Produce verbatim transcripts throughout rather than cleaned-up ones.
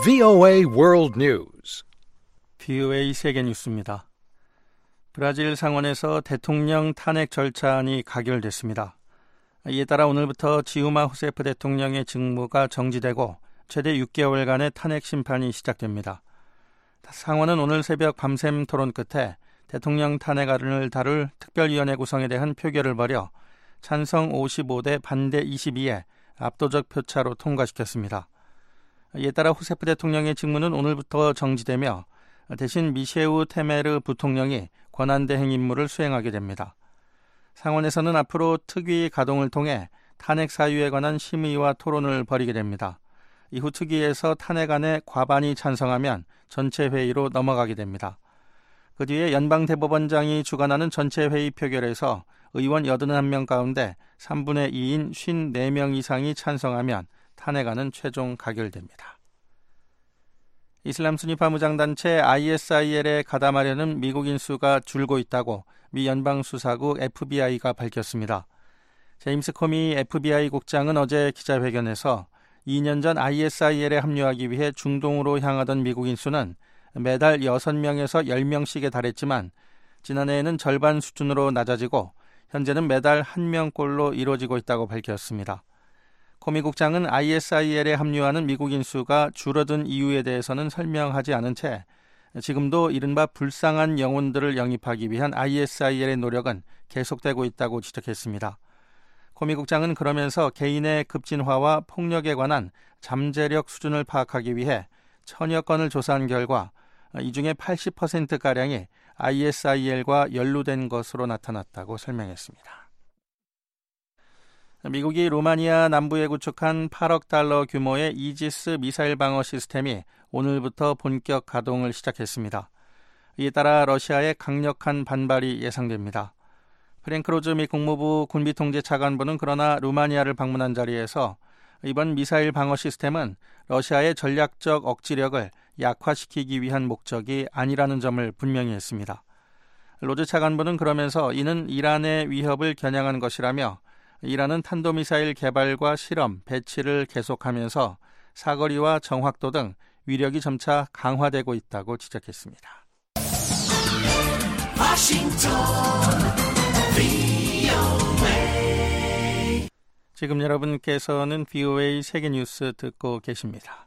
브이오에이 World News. 브이오에이 세계 뉴스입니다. 브라질 상원에서 대통령 탄핵 절차안이 가결됐습니다. 이에 따라 오늘부터 지우마 후세프 대통령의 직무가 정지되고 최대 육 개월간의 탄핵 심판이 시작됩니다. 상원은 오늘 새벽 밤샘 토론 끝에 대통령 탄핵안을 다룰 특별위원회 구성에 대한 표결을 벌여 찬성 오십오 대 반대 이십이에 압도적 표차로 통과시켰습니다. 이에 따라 후세프 대통령의 직무는 오늘부터 정지되며 대신 미셰우 테메르 부통령이 권한대행 임무를 수행하게 됩니다. 상원에서는 앞으로 특위 가동을 통해 탄핵 사유에 관한 심의와 토론을 벌이게 됩니다. 이후 특위에서 탄핵안에 과반이 찬성하면 전체 회의로 넘어가게 됩니다. 그 뒤에 연방대법원장이 주관하는 전체 회의 표결에서 의원 팔십일 명 가운데 삼분의 이인 오십사 명 이상이 찬성하면 탄핵안은 최종 가결됩니다. 이슬람 순위파 무장단체 아이에스아이엘에 가담하려는 미국인 수가 줄고 있다고 미 연방수사국 에프비아이가 밝혔습니다. 제임스 코미 에프비아이 국장은 어제 기자회견에서 이 년 전 아이에스아이엘에 합류하기 위해 중동으로 향하던 미국인 수는 매달 여섯 명에서 열 명씩에 달했지만 지난해에는 절반 수준으로 낮아지고 현재는 매달 한 명꼴로 이루어지고 있다고 밝혔습니다. 코미 국장은 아이에스아이엘에 합류하는 미국인 수가 줄어든 이유에 대해서는 설명하지 않은 채 지금도 이른바 불쌍한 영혼들을 영입하기 위한 아이에스아이엘의 노력은 계속되고 있다고 지적했습니다. 코미 국장은 그러면서 개인의 급진화와 폭력에 관한 잠재력 수준을 파악하기 위해 천여 건을 조사한 결과 이 중에 팔십 퍼센트가량이 아이에스아이엘과 연루된 것으로 나타났다고 설명했습니다. 미국이 루마니아 남부에 구축한 팔억 달러 규모의 이지스 미사일 방어 시스템이 오늘부터 본격 가동을 시작했습니다. 이에 따라 러시아의 강력한 반발이 예상됩니다. 프랭크 로즈 미 국무부 군비통제차관보는 그러나 루마니아를 방문한 자리에서 이번 미사일 방어 시스템은 러시아의 전략적 억지력을 약화시키기 위한 목적이 아니라는 점을 분명히 했습니다. 로즈 차관보는 그러면서 이는 이란의 위협을 겨냥한 것이라며 이란은 탄도미사일 개발과 실험, 배치를 계속하면서 사거리와 정확도 등 위력이 점차 강화되고 있다고 지적했습니다. 워싱턴 브이오에이. 지금 여러분께서는 브이오에이 세계뉴스 듣고 계십니다.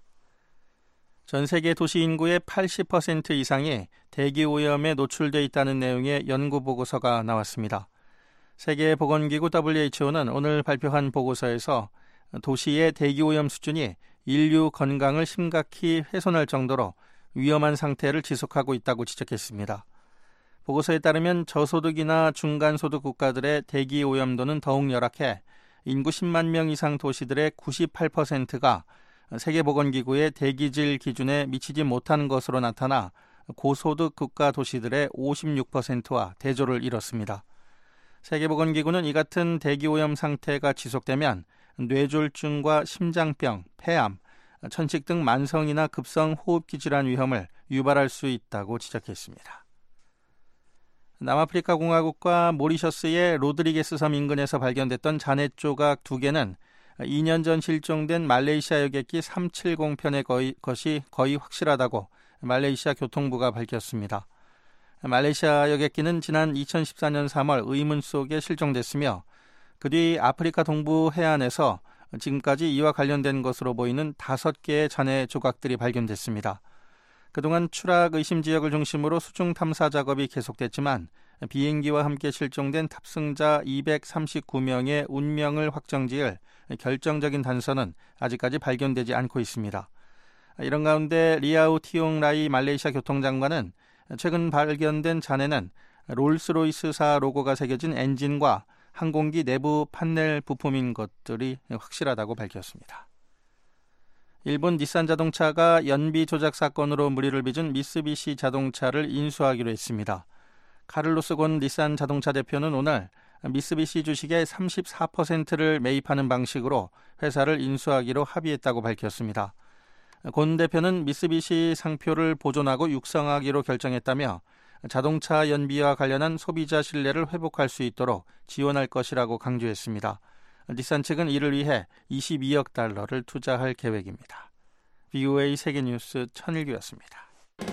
전 세계 도시 인구의 팔십 퍼센트 이상이 대기오염에 노출돼 있다는 내용의 연구보고서가 나왔습니다. 세계보건기구 더블유에이치오는 오늘 발표한 보고서에서 도시의 대기오염 수준이 인류 건강을 심각히 훼손할 정도로 위험한 상태를 지속하고 있다고 지적했습니다. 보고서에 따르면 저소득이나 중간소득 국가들의 대기오염도는 더욱 열악해 인구 십만 명 이상 도시들의 구십팔 퍼센트가 세계보건기구의 대기질 기준에 미치지 못한 것으로 나타나 고소득 국가 도시들의 오십육 퍼센트와 대조를 이뤘습니다. 세계보건기구는 이 같은 대기오염 상태가 지속되면 뇌졸중과 심장병, 폐암, 천식 등 만성이나 급성 호흡기 질환 위험을 유발할 수 있다고 지적했습니다. 남아프리카 공화국과 모리셔스의 로드리게스 섬 인근에서 발견됐던 잔해 조각 두 개는 이 년 전 실종된 말레이시아 여객기 삼백칠십 편의 거의, 것이 거의 확실하다고 말레이시아 교통부가 밝혔습니다. 말레이시아 여객기는 지난 이천십사 년 삼월 의문 속에 실종됐으며 그 뒤 아프리카 동부 해안에서 지금까지 이와 관련된 것으로 보이는 다섯 개의 잔해 조각들이 발견됐습니다. 그동안 추락 의심 지역을 중심으로 수중 탐사 작업이 계속됐지만 비행기와 함께 실종된 탑승자 이백삼십구 명의 운명을 확정지을 결정적인 단서는 아직까지 발견되지 않고 있습니다. 이런 가운데 리아우 티옹라이 말레이시아 교통장관은 최근 발견된 잔해는 롤스로이스사 로고가 새겨진 엔진과 항공기 내부 판넬 부품인 것들이 확실하다고 밝혔습니다. 일본 닛산 자동차가 연비 조작 사건으로 물의를 빚은 미쓰비시 자동차를 인수하기로 했습니다. 카를로스 곤 닛산 자동차 대표는 오늘 미쓰비시 주식의 삼십사 퍼센트를 매입하는 방식으로 회사를 인수하기로 합의했다고 밝혔습니다. 곤 대표는 미쓰비시 상표를 보존하고 육성하기로 결정했다며 자동차 연비와 관련한 소비자 신뢰를 회복할 수 있도록 지원할 것이라고 강조했습니다. 닛산 측은 이를 위해 이십이억 달러를 투자할 계획입니다. 브이오에이 세계뉴스 천일규였습니다.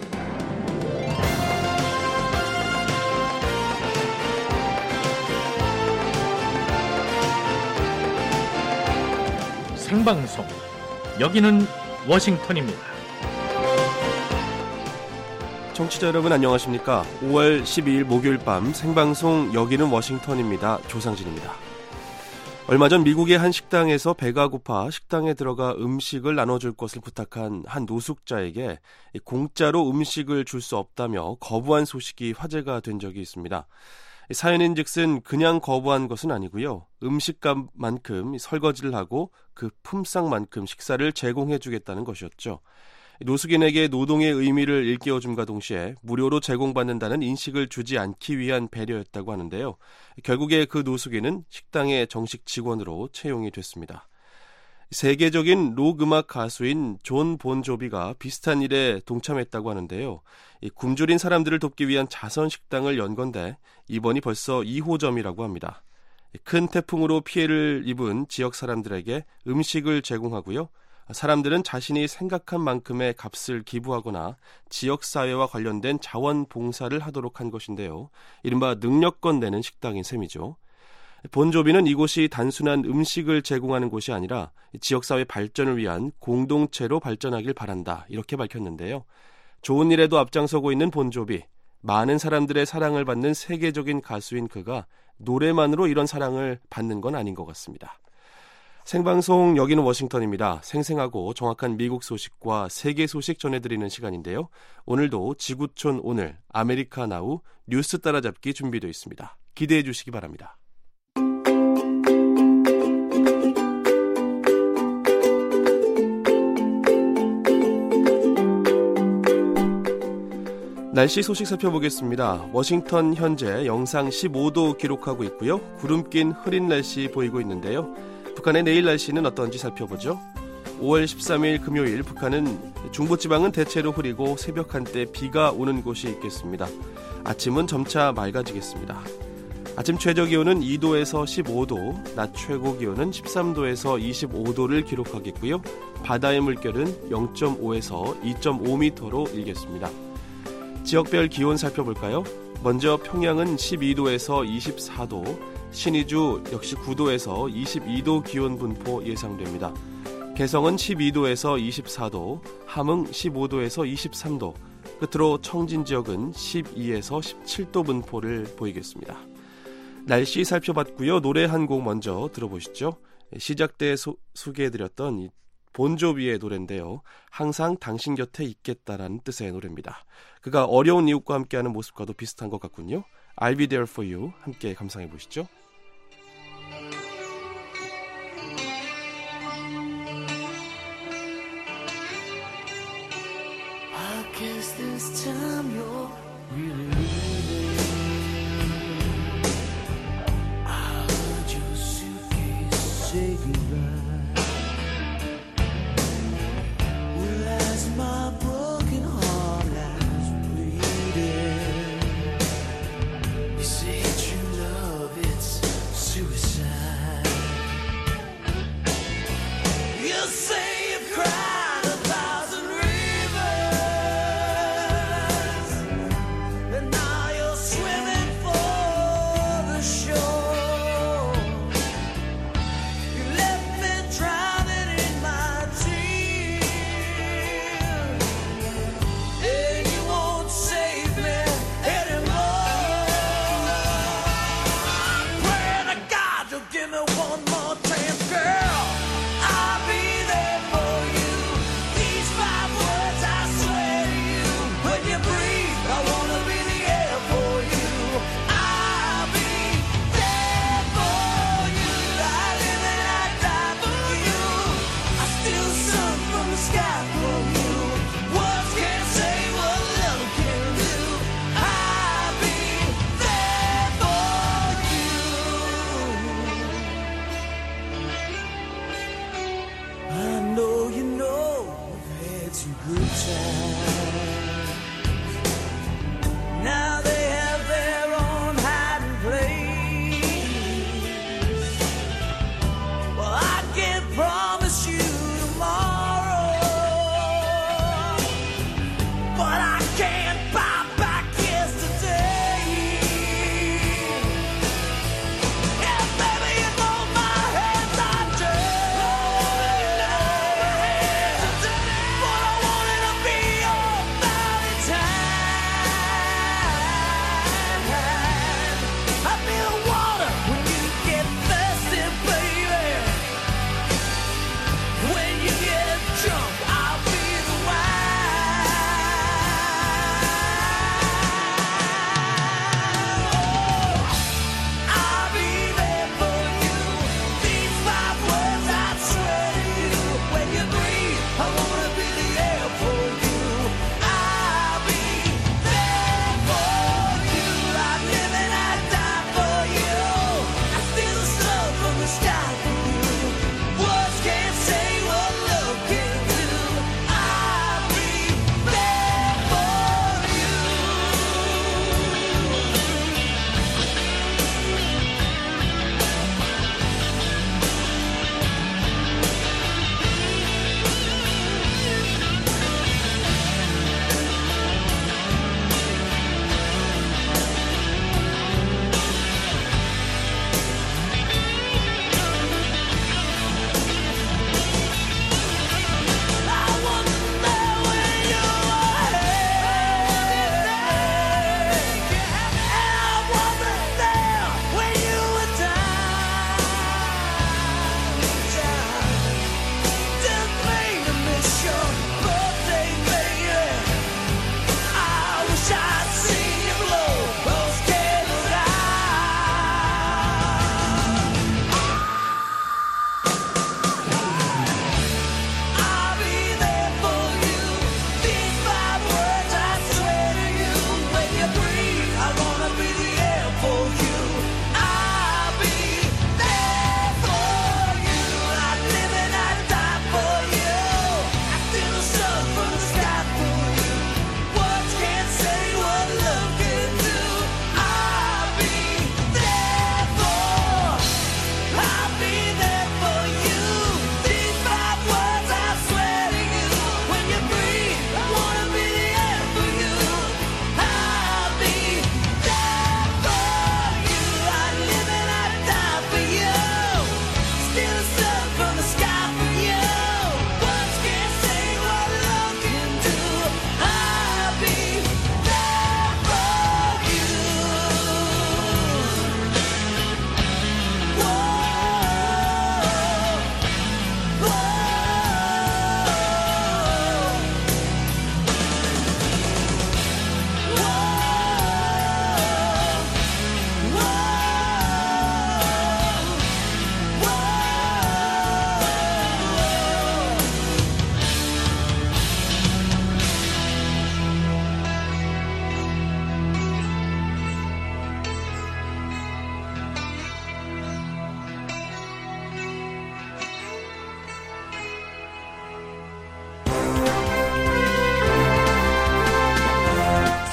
생방송, 여기는 워싱턴입니다. 청취자 여러분 안녕하십니까? 오월 십이일 목요일 밤 생방송 여기는 워싱턴입니다. 조상진입니다. 얼마 전 미국의 한 식당에서 배가 고파 식당에 들어가 음식을 나눠줄 것을 부탁한 한 노숙자에게 공짜로 음식을 줄 수 없다며 거부한 소식이 화제가 된 적이 있습니다. 사연인즉슨 그냥 거부한 것은 아니고요. 음식값만큼 설거지를 하고 그 품삯만큼 식사를 제공해주겠다는 것이었죠. 노숙인에게 노동의 의미를 일깨워줌과 동시에 무료로 제공받는다는 인식을 주지 않기 위한 배려였다고 하는데요. 결국에 그 노숙인은 식당의 정식 직원으로 채용이 됐습니다. 세계적인 록 음악 가수인 존 본조비가 비슷한 일에 동참했다고 하는데요. 이 굶주린 사람들을 돕기 위한 자선 식당을 연 건데 이번이 벌써 이 호점이라고 합니다. 큰 태풍으로 피해를 입은 지역 사람들에게 음식을 제공하고요. 사람들은 자신이 생각한 만큼의 값을 기부하거나 지역사회와 관련된 자원봉사를 하도록 한 것인데요. 이른바 능력권 내는 식당인 셈이죠. 본조비는 이곳이 단순한 음식을 제공하는 곳이 아니라 지역사회 발전을 위한 공동체로 발전하길 바란다, 이렇게 밝혔는데요. 좋은 일에도 앞장서고 있는 본조비, 많은 사람들의 사랑을 받는 세계적인 가수인 그가 노래만으로 이런 사랑을 받는 건 아닌 것 같습니다. 생방송 여기는 워싱턴입니다. 생생하고 정확한 미국 소식과 세계 소식 전해드리는 시간인데요. 오늘도 지구촌 오늘 아메리카 나우 뉴스 따라잡기 준비되어 있습니다. 기대해 주시기 바랍니다. 날씨 소식 살펴보겠습니다. 워싱턴 현재 영상 십오도 기록하고 있고요. 구름 낀 흐린 날씨 보이고 있는데요. 북한의 내일 날씨는 어떤지 살펴보죠. 오월 십삼일 금요일 북한은 중부지방은 대체로 흐리고 새벽 한때 비가 오는 곳이 있겠습니다. 아침은 점차 맑아지겠습니다. 아침 최저기온은 이도에서 십오도, 낮 최고기온은 십삼도에서 이십오도를 기록하겠고요. 바다의 물결은 영점오에서 이점오 미터로 일겠습니다. 지역별 기온 살펴볼까요? 먼저 평양은 십이도에서 이십사도, 신의주 역시 구도에서 이십이도 기온 분포 예상됩니다. 개성은 십이도에서 이십사도, 함흥 십오도에서 이십삼도, 끝으로 청진 지역은 십이에서 십칠도 분포를 보이겠습니다. 날씨 살펴봤고요. 노래 한 곡 먼저 들어보시죠. 시작 때 소, 소개해드렸던 이 본조비의 노래인데요. 항상 당신 곁에 있겠다라는 뜻의 노래입니다. 그가 어려운 이웃과 함께하는 모습과도 비슷한 것 같군요. I'll be there for you. 함께 감상해 보시죠. I guess this time you're really leaving. I heard your suitcase say goodbye. My broken heart lies bleeding. You say true love, it's suicide. You say you've cried a thousand rivers, and now you're swimming for the shore. You left me drowning in my tears. Give me one more chance, girl. I'll be there for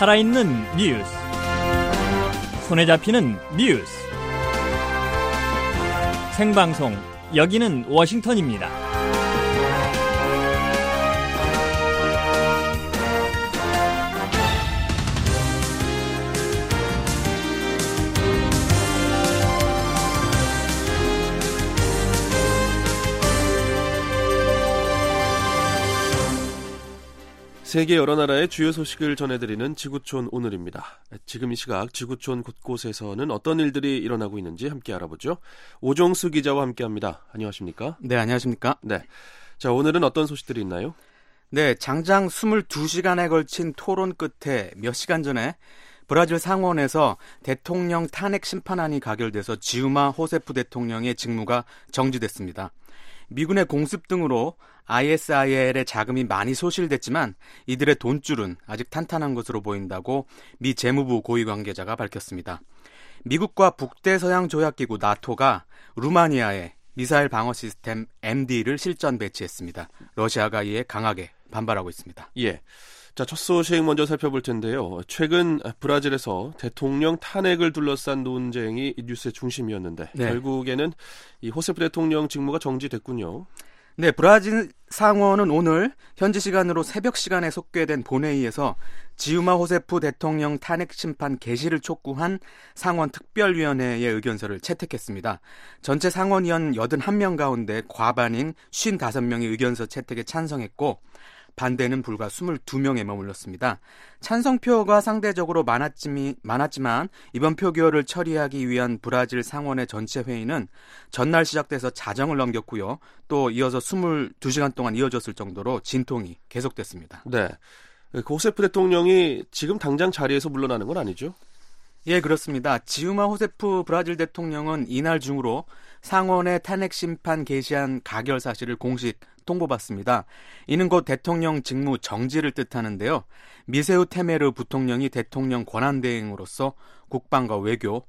살아있는 뉴스, 손에 잡히는 뉴스, 생방송 여기는 워싱턴입니다. 세계 여러 나라의 주요 소식을 전해드리는 지구촌 오늘입니다. 지금 이 시각 지구촌 곳곳에서는 어떤 일들이 일어나고 있는지 함께 알아보죠. 오종수 기자와 함께합니다. 안녕하십니까? 네, 안녕하십니까? 네. 자, 오늘은 어떤 소식들이 있나요? 네, 장장 이십이 시간에 걸친 토론 끝에 몇 시간 전에 브라질 상원에서 대통령 탄핵 심판안이 가결돼서 지우마 호세프 대통령의 직무가 정지됐습니다. 미군의 공습 등으로 아이에스아이엘의 자금이 많이 소실됐지만 이들의 돈줄은 아직 탄탄한 것으로 보인다고 미 재무부 고위 관계자가 밝혔습니다. 미국과 북대서양 조약기구 나토가 루마니아에 미사일 방어 시스템 엠디를 실전 배치했습니다. 러시아가 이에 강하게 반발하고 있습니다. 예. 자, 첫 소식 먼저 살펴볼 텐데요. 최근 브라질에서 대통령 탄핵을 둘러싼 논쟁이 뉴스의 중심이었는데 네. 결국에는 이 호세프 대통령 직무가 정지됐군요. 네, 브라질 상원은 오늘 현지 시간으로 새벽 시간에 속개된 본회의에서 지우마 호세프 대통령 탄핵 심판 개시를 촉구한 상원 특별위원회의 의견서를 채택했습니다. 전체 상원의원 여든한 명 가운데 과반인 오십오 명이 의견서 채택에 찬성했고 반대는 불과 이십이 명에 머물렀습니다. 찬성표가 상대적으로 많았지만, 많았지만 이번 표결을 처리하기 위한 브라질 상원의 전체 회의는 전날 시작돼서 자정을 넘겼고요. 또 이어서 이십이 시간 동안 이어졌을 정도로 진통이 계속됐습니다. 네, 그 호세프 대통령이 지금 당장 자리에서 물러나는 건 아니죠? 예, 그렇습니다. 지우마 호세프 브라질 대통령은 이날 중으로 상원의 탄핵 심판 개시한 가결 사실을 공식 통보받습니다. 이는 곧 대통령 직무 정지를 뜻하는데요. 미세우 테메르 부통령이 대통령 권한대행으로서 국방과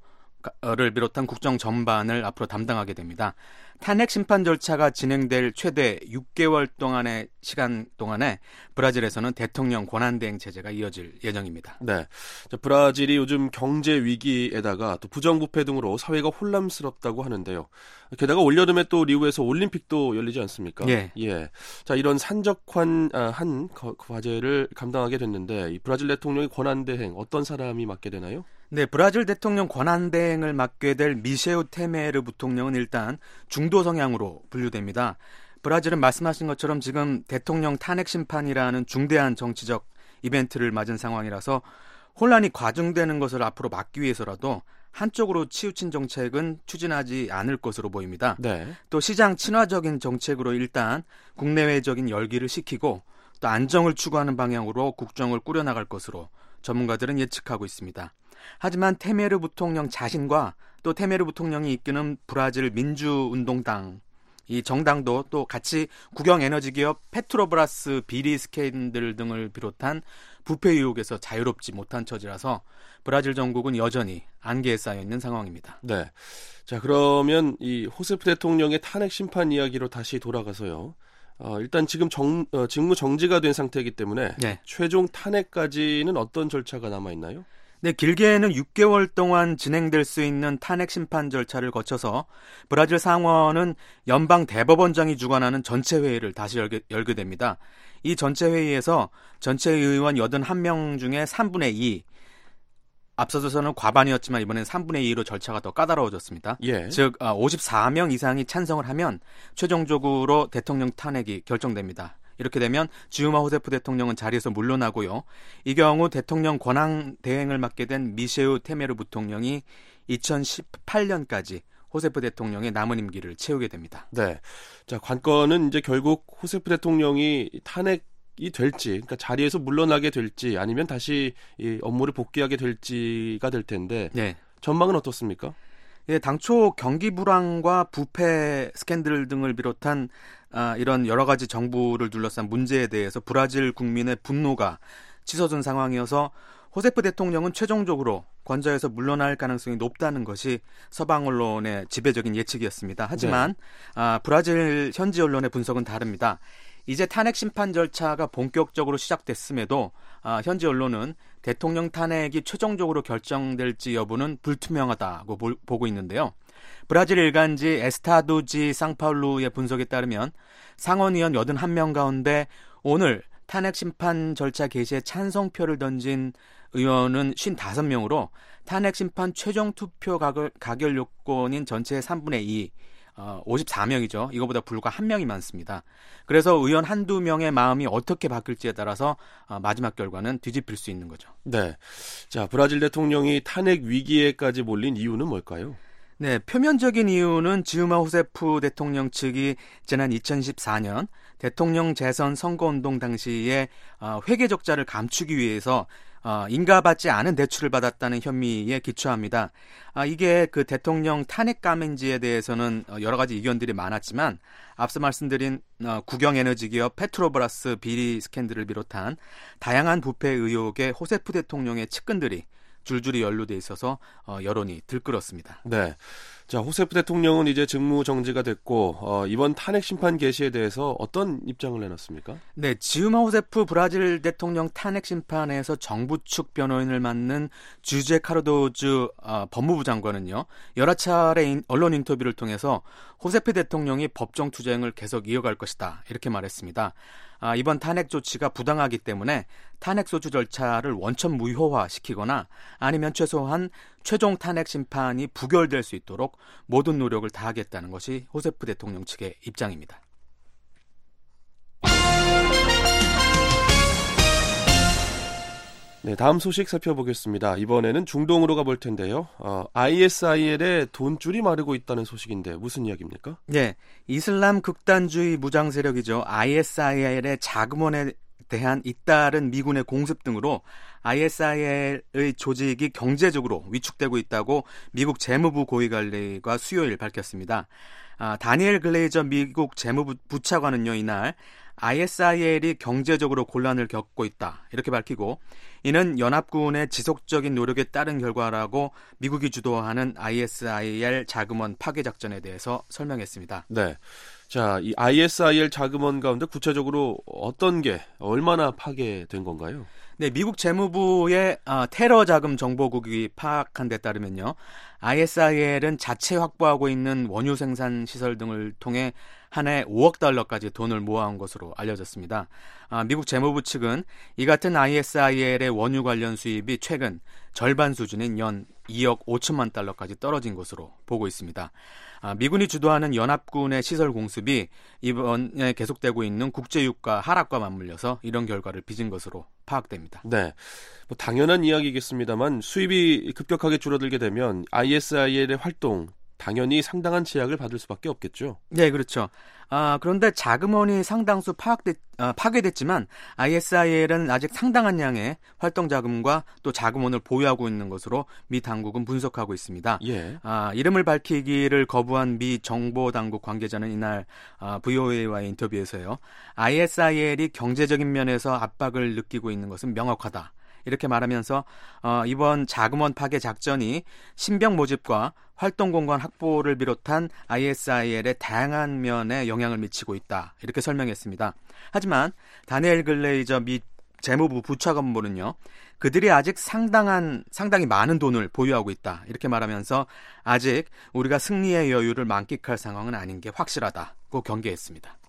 외교를 비롯한 국정 전반을 앞으로 담당하게 됩니다. 탄핵 심판 절차가 진행될 최대 육 개월 동안의 시간 동안에 브라질에서는 대통령 권한대행 체제가 이어질 예정입니다. 네, 자, 브라질이 요즘 경제 위기에다가 또 부정부패 등으로 사회가 혼란스럽다고 하는데요. 게다가 올여름에 또 리우에서 올림픽도 열리지 않습니까? 예. 예. 자, 이런 산적한 아, 한 과제를 감당하게 됐는데 이 브라질 대통령의 권한대행 어떤 사람이 맡게 되나요? 네, 브라질 대통령 권한대행을 맡게 될 미셰우 테메르 부통령은 일단 중도 성향으로 분류됩니다. 브라질은 말씀하신 것처럼 지금 대통령 탄핵 심판이라는 중대한 정치적 이벤트를 맞은 상황이라서 혼란이 과중되는 것을 앞으로 막기 위해서라도 한쪽으로 치우친 정책은 추진하지 않을 것으로 보입니다. 네. 또 시장 친화적인 정책으로 일단 국내외적인 열기를 식히고 또 안정을 추구하는 방향으로 국정을 꾸려나갈 것으로 전문가들은 예측하고 있습니다. 하지만 테메르 부통령 자신과 또 테메르 부통령이 이끄는 브라질 민주운동당 이 정당도 또 같이 국영에너지기업 페트로브라스 비리 스캔들 등을 비롯한 부패 의혹에서 자유롭지 못한 처지라서 브라질 정국은 여전히 안개에 쌓여 있는 상황입니다. 네. 자, 그러면 이 호세프 대통령의 탄핵 심판 이야기로 다시 돌아가서요. 어, 일단 지금 정, 어, 직무 정지가 된 상태이기 때문에 네. 최종 탄핵까지는 어떤 절차가 남아 있나요? 네, 길게는 육 개월 동안 진행될 수 있는 탄핵 심판 절차를 거쳐서 브라질 상원은 연방 대법원장이 주관하는 전체 회의를 다시 열게, 열게 됩니다. 이 전체 회의에서 전체 의원 여든한 명 중에 삼분의 이, 앞서서는 과반이었지만 이번엔 삼분의 이로 절차가 더 까다로워졌습니다. 예. 즉 오십사 명 이상이 찬성을 하면 최종적으로 대통령 탄핵이 결정됩니다. 이렇게 되면 지우마 호세프 대통령은 자리에서 물러나고요. 이 경우 대통령 권한 대행을 맡게 된 미셰우 테메르 부통령이 이천십팔 년까지 호세프 대통령의 남은 임기를 채우게 됩니다. 네. 자, 관건은 이제 결국 호세프 대통령이 탄핵이 될지, 그러니까 자리에서 물러나게 될지, 아니면 다시 이 업무를 복귀하게 될지가 될 텐데, 네. 전망은 어떻습니까? 예, 당초 경기 불황과 부패 스캔들 등을 비롯한 아, 이런 여러 가지 정부를 둘러싼 문제에 대해서 브라질 국민의 분노가 치솟은 상황이어서 호세프 대통령은 최종적으로 권좌에서 물러날 가능성이 높다는 것이 서방 언론의 지배적인 예측이었습니다. 하지만 네. 아, 브라질 현지 언론의 분석은 다릅니다. 이제 탄핵 심판 절차가 본격적으로 시작됐음에도 아, 현지 언론은 대통령 탄핵이 최종적으로 결정될지 여부는 불투명하다고 보, 보고 있는데요. 브라질 일간지 에스타도지 상파울루의 분석에 따르면 상원의원 팔십일 명 가운데 오늘 탄핵 심판 절차 개시에 찬성표를 던진 의원은 오십오 명으로 탄핵 심판 최종 투표 가결, 가결 요건인 전체의 삼분의 이, 어, 오십사 명이죠. 이거보다 불과 한 명이 많습니다. 그래서 의원 한두 명의 마음이 어떻게 바뀔지에 따라서 어, 마지막 결과는 뒤집힐 수 있는 거죠. 네. 자, 브라질 대통령이 탄핵 위기에까지 몰린 이유는 뭘까요? 네, 표면적인 이유는 지우마 호세프 대통령 측이 지난 이천십사 년 대통령 재선 선거운동 당시에 어, 회계 적자를 감추기 위해서 어, 인가받지 않은 대출을 받았다는 혐의에 기초합니다. 아, 이게 그 대통령 탄핵 감행지에 대해서는 여러 가지 의견들이 많았지만 앞서 말씀드린 어, 국영에너지 기업 페트로브라스 비리 스캔들을 비롯한 다양한 부패 의혹에 호세프 대통령의 측근들이 줄줄이 연루돼 있어서 어, 여론이 들끓었습니다. 네. 자, 호세프 대통령은 이제 직무 정지가 됐고 어, 이번 탄핵 심판 개시에 대해서 어떤 입장을 내놨습니까? 네, 지우마 호세프 브라질 대통령 탄핵 심판에서 정부 측 변호인을 맡는 주제 카르도즈 어, 법무부 장관은요, 여러 차례 인, 언론 인터뷰를 통해서 호세프 대통령이 법정 투쟁을 계속 이어갈 것이다 이렇게 말했습니다. 아, 이번 탄핵 조치가 부당하기 때문에 탄핵 소추 절차를 원천 무효화시키거나 아니면 최소한 최종 탄핵 심판이 부결될 수 있도록 모든 노력을 다하겠다는 것이 호세프 대통령 측의 입장입니다. 네, 다음 소식 살펴보겠습니다. 이번에는 중동으로 가볼 텐데요. 어, 아이에스아이엘의 돈줄이 마르고 있다는 소식인데 무슨 이야기입니까? 네, 이슬람 극단주의 무장 세력이죠. 아이에스아이엘의 자금원에 대한 잇따른 미군의 공습 등으로 아이에스아이엘의 조직이 경제적으로 위축되고 있다고 미국 재무부 고위관리가 수요일 밝혔습니다. 아, 다니엘 글레이저 미국 재무부 부차관은요, 이날 아이에스아이엘이 경제적으로 곤란을 겪고 있다 이렇게 밝히고, 이는 연합군의 지속적인 노력에 따른 결과라고 미국이 주도하는 아이에스아이엘 자금원 파괴 작전에 대해서 설명했습니다. 네. 자, 이 아이에스아이엘 자금원 가운데 구체적으로 어떤 게 얼마나 파괴된 건가요? 네, 미국 재무부의 어, 테러 자금 정보국이 파악한 데 따르면요, 아이에스아이엘은 자체 확보하고 있는 원유 생산 시설 등을 통해 한 해 오억 달러까지 돈을 모아온 것으로 알려졌습니다. 아, 미국 재무부 측은 이 같은 아이에스아이엘의 원유 관련 수입이 최근 절반 수준인 연 이억 오천만 달러까지 떨어진 것으로 보고 있습니다. 아, 미군이 주도하는 연합군의 시설 공습이 이번에 계속되고 있는 국제유가 하락과 맞물려서 이런 결과를 빚은 것으로 파악됩니다. 네, 뭐 당연한 이야기겠습니다만 수입이 급격하게 줄어들게 되면 아이에스아이엘의 활동 당연히 상당한 제약을 받을 수밖에 없겠죠. 네, 그렇죠. 아, 그런데 자금원이 상당수 파악됐, 아, 파괴됐지만 아이에스아이엘은 아직 상당한 양의 활동 자금과 또 자금원을 보유하고 있는 것으로 미 당국은 분석하고 있습니다. 예. 아, 이름을 밝히기를 거부한 미 정보당국 관계자는 이날 아, 브이오에이와의 인터뷰에서요, 아이에스아이엘이 경제적인 면에서 압박을 느끼고 있는 것은 명확하다 이렇게 말하면서 어, 이번 자금원 파괴 작전이 신병 모집과 활동 공간 확보를 비롯한 아이에스아이엘의 다양한 면에 영향을 미치고 있다 이렇게 설명했습니다. 하지만 다니엘 글레이저 미 재무부 부차관보는요, 그들이 아직 상당한 상당히 많은 돈을 보유하고 있다 이렇게 말하면서 아직 우리가 승리의 여유를 만끽할 상황은 아닌 게 확실하다고 경계했습니다.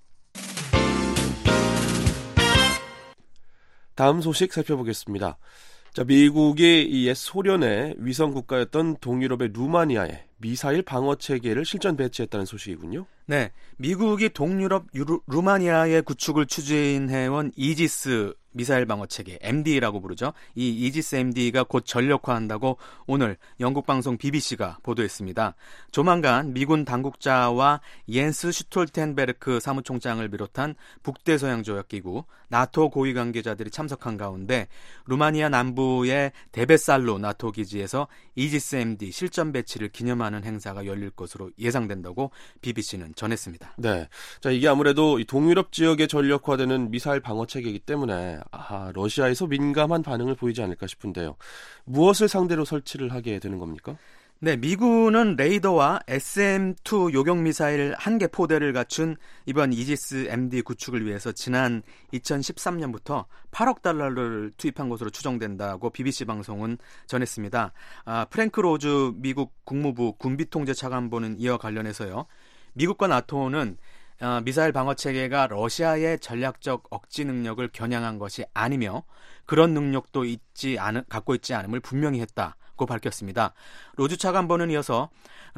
다음 소식 살펴보겠습니다. 자, 미국이 이 옛 소련의 위성 국가였던 동유럽의 루마니아에 미사일 방어 체계를 실전 배치했다는 소식이군요. 네, 미국이 동유럽 유루, 루마니아의 구축을 추진해온 이지스 미사일 방어 체계 엠디라고 부르죠. 이 이지스 엠디가 곧 전력화한다고 오늘 영국 방송 비비씨가 보도했습니다. 조만간 미군 당국자와 옌스 슈톨텐베르크 사무총장을 비롯한 북대서양조약기구, 나토 고위 관계자들이 참석한 가운데 루마니아 남부의 데베살로 나토 기지에서 이지스 엠디 실전 배치를 기념하는 행사가 열릴 것으로 예상된다고 비비씨는 전했습니다. 네, 자, 이게 아무래도 동유럽 지역에 전력화되는 미사일 방어 체계이기 때문에 아, 러시아에서 민감한 반응을 보이지 않을까 싶은데요. 무엇을 상대로 설치를 하게 되는 겁니까? 네, 미군은 레이더와 에스엠 투 요격 미사일 한 개 포대를 갖춘 이번 이지스 엠디 구축을 위해서 지난 이천십삼 년부터 팔억 달러를 투입한 것으로 추정된다고 비비씨 방송은 전했습니다. 아, 프랭크 로즈 미국 국무부 군비통제차관보는 이와 관련해서요. 미국과 나토는 어, 미사일 방어 체계가 러시아의 전략적 억지 능력을 겨냥한 것이 아니며 그런 능력도 있지 않, 갖고 있지 않음을 분명히 했다고 밝혔습니다. 로즈 차관보는 이어서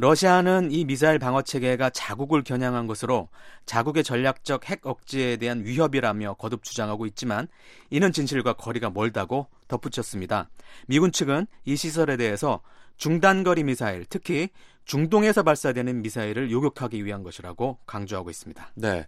러시아는 이 미사일 방어 체계가 자국을 겨냥한 것으로 자국의 전략적 핵 억지에 대한 위협이라며 거듭 주장하고 있지만 이는 진실과 거리가 멀다고 덧붙였습니다. 미군 측은 이 시설에 대해서 중단거리 미사일, 특히 중동에서 발사되는 미사일을 요격하기 위한 것이라고 강조하고 있습니다. 네.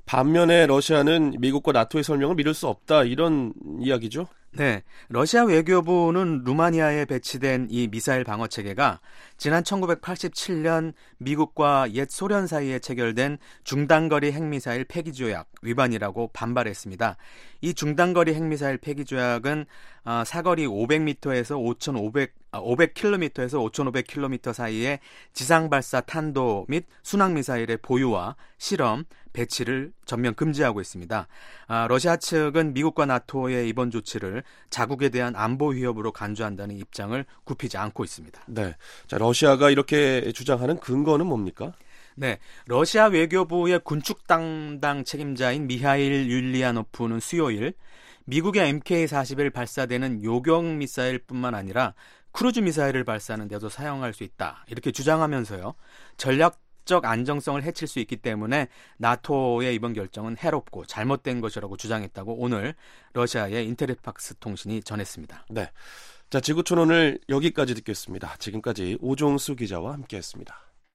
반면에 러시아는 미국과 나토의 설명을 믿을 수 없다 이런 이야기죠? 네. 러시아 외교부는 루마니아에 배치된 이 미사일 방어 체계가 지난 천구백팔십칠 년 미국과 옛 소련 사이에 체결된 중단거리 핵미사일 폐기조약 위반이라고 반발했습니다. 이 중단거리 핵미사일 폐기조약은 사거리 오백 미터에서 오천오백, 오백 킬로미터에서 오천오백 킬로미터 사이에 지상발사 탄도 및 순항미사일의 보유와 실험, 배치를 전면 금지하고 있습니다. 아, 러시아 측은 미국과 나토의 이번 조치를 자국에 대한 안보 위협으로 간주한다는 입장을 굽히지 않고 있습니다. 네, 자 러시아가 이렇게 주장하는 근거는 뭡니까? 네, 러시아 외교부의 군축 담당 책임자인 미하일 율리아노프는 수요일 미국의 엠케이 사십일 발사되는 요격 미사일뿐만 아니라 크루즈 미사일을 발사하는 데도 사용할 수 있다 이렇게 주장하면서요. 전략 적 안정성을 해칠 수 있기 때문에 나토의 이번 결정은 해롭고 잘못된 것이라고 주장했다고 오늘 러시아의 인테르팍스 통신이 전했습니다. 네, 자 지구촌 오늘 여기까지 듣겠습니다. 지금까지 오종수 기자와 함께했습니다.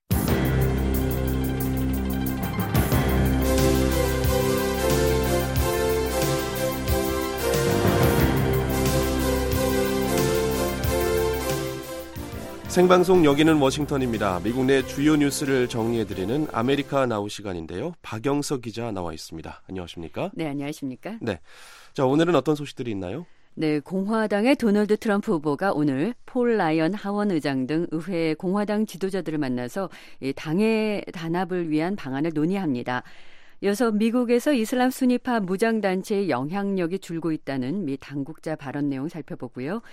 생방송 여기는 워싱턴입니다. 미국 내 주요 뉴스를 정리해드리는 아메리카 나우 시간인데요. 박영석 기자 나와 있습니다. 안녕하십니까? 네, 안녕하십니까? 네. 자, 오늘은 어떤 소식들이 있나요? 네, 공화당의 도널드 트럼프 후보가 오늘 폴 라이언 하원 의장 등 의회 공화당 지도자들을 만나서 당의 단합을 위한 방안을 논의합니다. 이어서 미국에서 이슬람 순위파 무장단체의 영향력이 줄고 있다는 미 당국자 발언 내용 살펴보고요.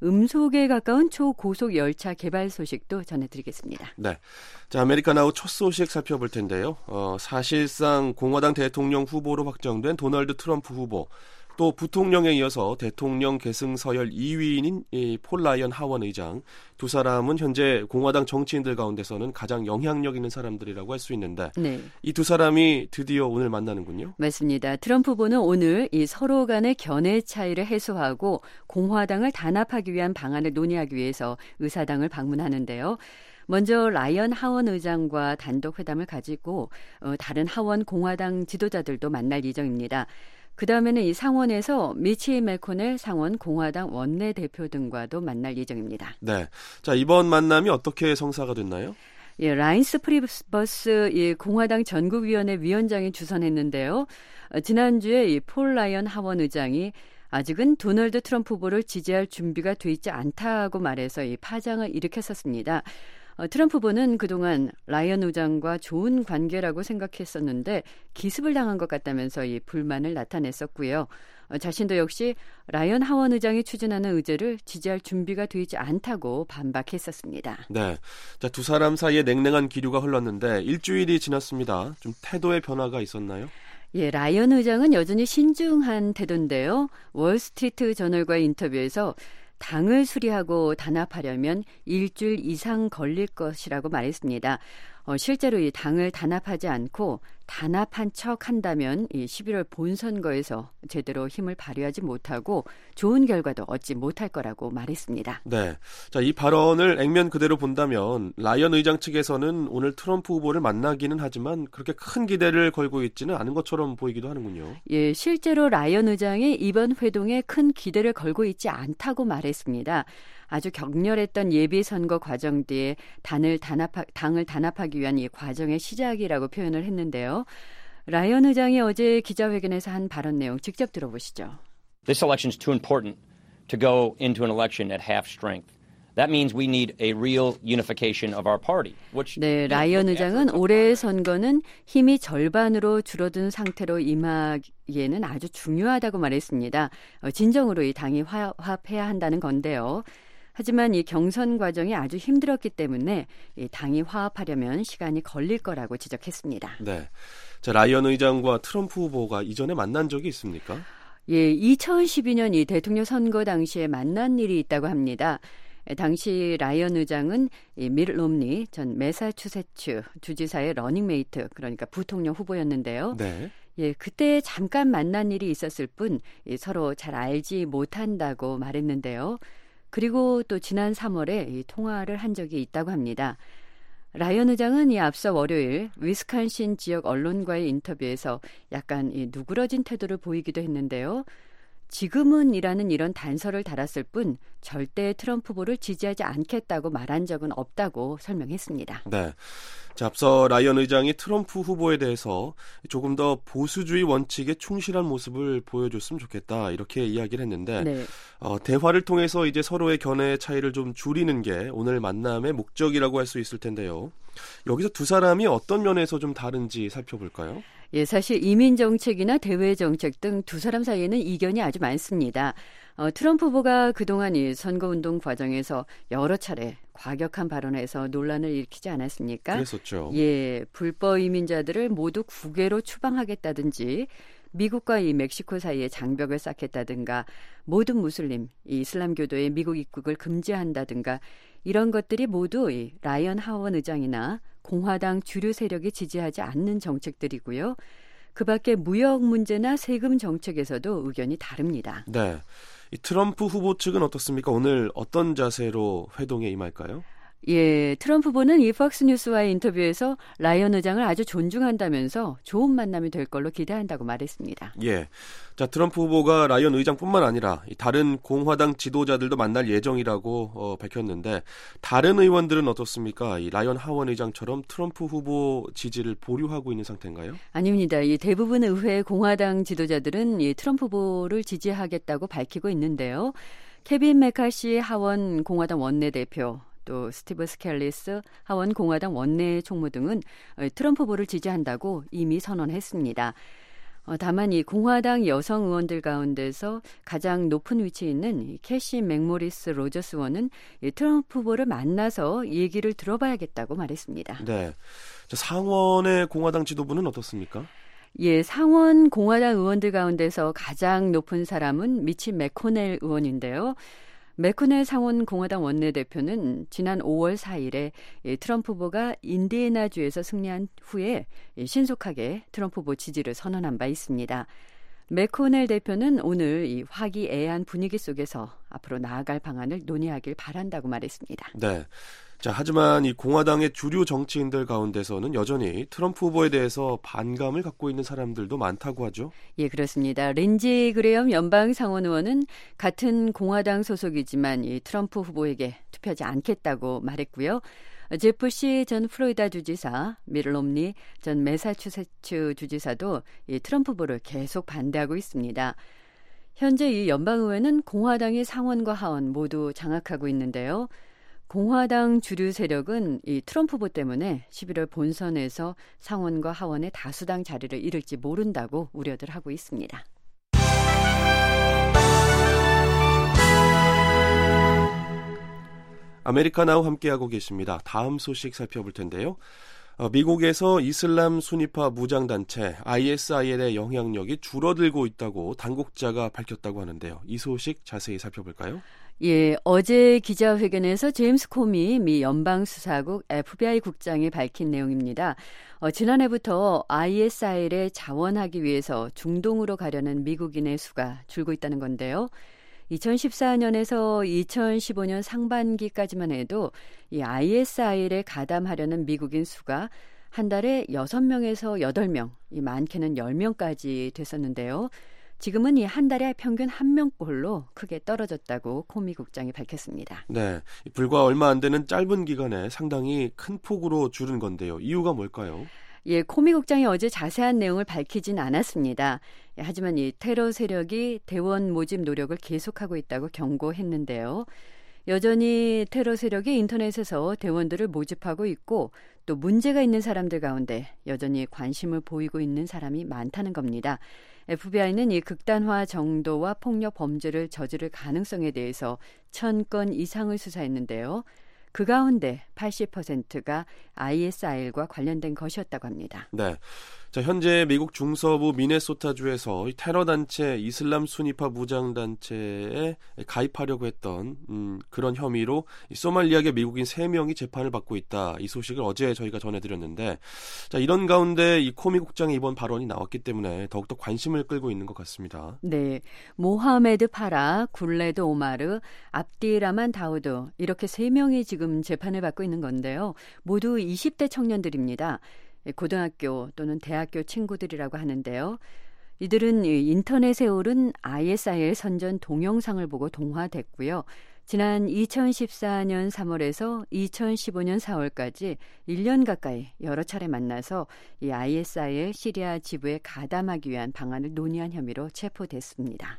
음속에 가까운 초고속 열차 개발 소식도 전해드리겠습니다. 네, 자 아메리카나우 첫 소식 살펴볼 텐데요. 어, 사실상 공화당 대통령 후보로 확정된 도널드 트럼프 후보, 또 부통령에 이어서 대통령 계승 서열 이 위인인 이 폴 라이언 하원 의장, 두 사람은 현재 공화당 정치인들 가운데서는 가장 영향력 있는 사람들이라고 할 수 있는데 네. 이 두 사람이 드디어 오늘 만나는군요. 맞습니다. 트럼프 후보는 오늘 이 서로 간의 견해 차이를 해소하고 공화당을 단합하기 위한 방안을 논의하기 위해서 의사당을 방문하는데요. 먼저 라이언 하원 의장과 단독 회담을 가지고 어, 다른 하원 공화당 지도자들도 만날 예정입니다. 그 다음에는 이 상원에서 미치 매코넬 상원 공화당 원내대표 등과도 만날 예정입니다. 네, 자 이번 만남이 어떻게 성사가 됐나요? 예, 라인스 프리버스 이 공화당 전국위원회 위원장이 주선했는데요. 어, 지난주에 이 폴 라이언 하원 의장이 아직은 도널드 트럼프 후보를 지지할 준비가 돼 있지 않다고 말해서 이 파장을 일으켰었습니다. 어, 트럼프 후보는 그동안 라이언 의장과 좋은 관계라고 생각했었는데 기습을 당한 것 같다면서 이 불만을 나타냈었고요. 어, 자신도 역시 라이언 하원 의장이 추진하는 의제를 지지할 준비가 되지 않다고 반박했었습니다. 네, 자, 두 사람 사이에 냉랭한 기류가 흘렀는데 일주일이 지났습니다. 좀 태도의 변화가 있었나요? 예, 라이언 의장은 여전히 신중한 태도인데요. 월스트리트 저널과의 인터뷰에서 당을 수리하고 단합하려면 일주일 이상 걸릴 것이라고 말했습니다. 어, 실제로 이 당을 단합하지 않고 단합한 척 한다면 이 십일월 본선거에서 제대로 힘을 발휘하지 못하고 좋은 결과도 얻지 못할 거라고 말했습니다. 네, 자, 이 발언을 액면 그대로 본다면 라이언 의장 측에서는 오늘 트럼프 후보를 만나기는 하지만 그렇게 큰 기대를 걸고 있지는 않은 것처럼 보이기도 하는군요. 예, 실제로 라이언 의장이 이번 회동에 큰 기대를 걸고 있지 않다고 말했습니다. 아주 격렬했던 예비선거 과정 뒤에 당을, 단합하, 당을 단합하기 위한 이 과정의 시작이라고 표현을 했는데요. 라이언 의장이 어제 기자회견에서 한 발언 내용 직접 들어보시죠. This election is too important to go into an election at half strength. That means we need a real unification of our party. Which, 네, 라이언 의장은 올해의 선거는 힘이 절반으로 줄어든 상태로 임하기에는 아주 중요하다고 말했습니다. 어, 진정으로 이 당이 화합해야 한다는 건데요. 하지만 이 경선 과정이 아주 힘들었기 때문에 이 당이 화합하려면 시간이 걸릴 거라고 지적했습니다. 네, 자, 라이언 의장과 트럼프 후보가 이전에 만난 적이 있습니까? 예, 이천십이 년 이 대통령 선거 당시에 만난 일이 있다고 합니다. 당시 라이언 의장은 이 미트 롬니 전 매사추세츠 주지사의 러닝메이트, 그러니까 부통령 후보였는데요. 네. 예, 그때 잠깐 만난 일이 있었을 뿐 예, 서로 잘 알지 못한다고 말했는데요. 그리고 또 지난 삼월에 이 통화를 한 적이 있다고 합니다. 라이언 의장은 이 앞서 월요일 위스콘신 지역 언론과의 인터뷰에서 약간 이 누그러진 태도를 보이기도 했는데요. 지금은 이라는 이런 단서를 달았을 뿐 절대 트럼프 후보를 지지하지 않겠다고 말한 적은 없다고 설명했습니다. 네. 자, 앞서 라이언 의장이 트럼프 후보에 대해서 조금 더 보수주의 원칙에 충실한 모습을 보여줬으면 좋겠다, 이렇게 이야기를 했는데 네. 어, 대화를 통해서 이제 서로의 견해의 차이를 좀 줄이는 게 오늘 만남의 목적이라고 할 수 있을 텐데요. 여기서 두 사람이 어떤 면에서 좀 다른지 살펴볼까요? 예, 사실 이민 정책이나 대외 정책 등 두 사람 사이에는 이견이 아주 많습니다. 어, 트럼프 후보가 그동안 이 선거운동 과정에서 여러 차례 과격한 발언에서 논란을 일으키지 않았습니까? 그랬었죠. 예, 불법 이민자들을 모두 국외로 추방하겠다든지 미국과 이 멕시코 사이에 장벽을 쌓겠다든가 모든 무슬림, 이 이슬람교도의 미국 입국을 금지한다든가 이런 것들이 모두 이 라이언 하원 의장이나 공화당 주류 세력이 지지하지 않는 정책들이고요. 그 밖에 무역 문제나 세금 정책에서도 의견이 다릅니다. 네. 이 트럼프 후보 측은 어떻습니까? 오늘 어떤 자세로 회동에 임할까요? 예, 트럼프 후보는 이 폭스뉴스와의 인터뷰에서 라이언 의장을 아주 존중한다면서 좋은 만남이 될 걸로 기대한다고 말했습니다. 예, 자, 트럼프 후보가 라이언 의장뿐만 아니라 다른 공화당 지도자들도 만날 예정이라고 어, 밝혔는데 다른 의원들은 어떻습니까? 이 라이언 하원 의장처럼 트럼프 후보 지지를 보류하고 있는 상태인가요? 아닙니다. 이 대부분 의회 공화당 지도자들은 이 트럼프 후보를 지지하겠다고 밝히고 있는데요. 케빈 메카시 하원 공화당 원내대표, 또 스티브 스켈리스 하원 공화당 원내 총무 등은 트럼프 후보를 지지한다고 이미 선언했습니다. 어, 다만 이 공화당 여성 의원들 가운데서 가장 높은 위치에 있는 이 캐시 맥모리스 로저스 의원은 이 트럼프 후보를 만나서 얘기를 들어봐야겠다고 말했습니다. 네, 자, 상원의 공화당 지도부는 어떻습니까? 예, 상원 공화당 의원들 가운데서 가장 높은 사람은 미치 맥코넬 의원인데요. 맥코넬 상원 공화당 원내대표는 지난 오월 사일에 트럼프 후보가 인디애나주에서 승리한 후에 신속하게 트럼프 후보 지지를 선언한 바 있습니다. 맥코넬 대표는 오늘 이 화기애애한 분위기 속에서 앞으로 나아갈 방안을 논의하길 바란다고 말했습니다. 네. 자, 하지만 이 공화당의 주류 정치인들 가운데서는 여전히 트럼프 후보에 대해서 반감을 갖고 있는 사람들도 많다고 하죠. 예, 그렇습니다. 린지 그레엄 연방 상원 의원은 같은 공화당 소속이지만 이 트럼프 후보에게 투표하지 않겠다고 말했고요. 제프 씨 전 플로리다 주지사, 미트 롬니 전 매사추세츠 주지사도 이 트럼프 후보를 계속 반대하고 있습니다. 현재 이 연방의회는 공화당이 상원과 하원 모두 장악하고 있는데요. 공화당 주류 세력은 이 트럼프 후보 때문에 십일월 본선에서 상원과 하원의 다수당 자리를 잃을지 모른다고 우려들 하고 있습니다. 아메리카나우 함께하고 계십니다. 다음 소식 살펴볼 텐데요. 어, 미국에서 이슬람 순위파 무장단체 아이에스아이엘의 영향력이 줄어들고 있다고 당국자가 밝혔다고 하는데요. 이 소식 자세히 살펴볼까요? 예, 어제 기자회견에서 제임스 코미 미 연방수사국 에프비아이 국장이 밝힌 내용입니다. 어, 지난해부터 아이에스아이엘에 자원하기 위해서 중동으로 가려는 미국인의 수가 줄고 있다는 건데요. 이천십사 년에서 이천십오 년 상반기까지만 해도 이 아이에스아이엘에 가담하려는 미국인 수가 한 달에 여섯 명에서 여덟 명, 이 많게는 열 명까지 됐었는데요. 지금은 이 한 달에 평균 한 명꼴로 크게 떨어졌다고 코미 국장이 밝혔습니다. 네, 불과 얼마 안 되는 짧은 기간에 상당히 큰 폭으로 줄은 건데요. 이유가 뭘까요? 예, 코미 국장이 어제 자세한 내용을 밝히진 않았습니다. 예, 하지만 이 테러 세력이 대원 모집 노력을 계속하고 있다고 경고했는데요. 여전히 테러 세력이 인터넷에서 대원들을 모집하고 있고 또 문제가 있는 사람들 가운데 여전히 관심을 보이고 있는 사람이 많다는 겁니다. 에프비아이는 이 극단화 정도와 폭력 범죄를 저지를 가능성에 대해서 천 건 이상을 수사했는데요. 그 가운데 팔십 퍼센트가 아이에스아이엘과 관련된 것이었다고 합니다. 네. 자, 현재 미국 중서부 미네소타주에서 테러 단체 이슬람 순위파 무장 단체에 가입하려고 했던 음, 그런 혐의로 이 소말리아계 미국인 세 명이 재판을 받고 있다. 이 소식을 어제 저희가 전해드렸는데, 자, 이런 가운데 이 코미 국장의 이번 발언이 나왔기 때문에 더욱더 관심을 끌고 있는 것 같습니다. 네, 모하메드 파라, 굴레드 오마르, 압디라만 다우드 이렇게 세 명이 지금 재판을 받고 있는 건데요. 모두 이십 대 청년들입니다. 고등학교 또는 대학교 친구들이라고 하는데요. 이들은 인터넷에 오른 아이에스아이엘 선전 동영상을 보고 동화됐고요. 지난 이천십사 년 삼월에서 이천십오 년 사월까지 일 년 가까이 여러 차례 만나서 이 아이에스아이엘 시리아 지부에 가담하기 위한 방안을 논의한 혐의로 체포됐습니다.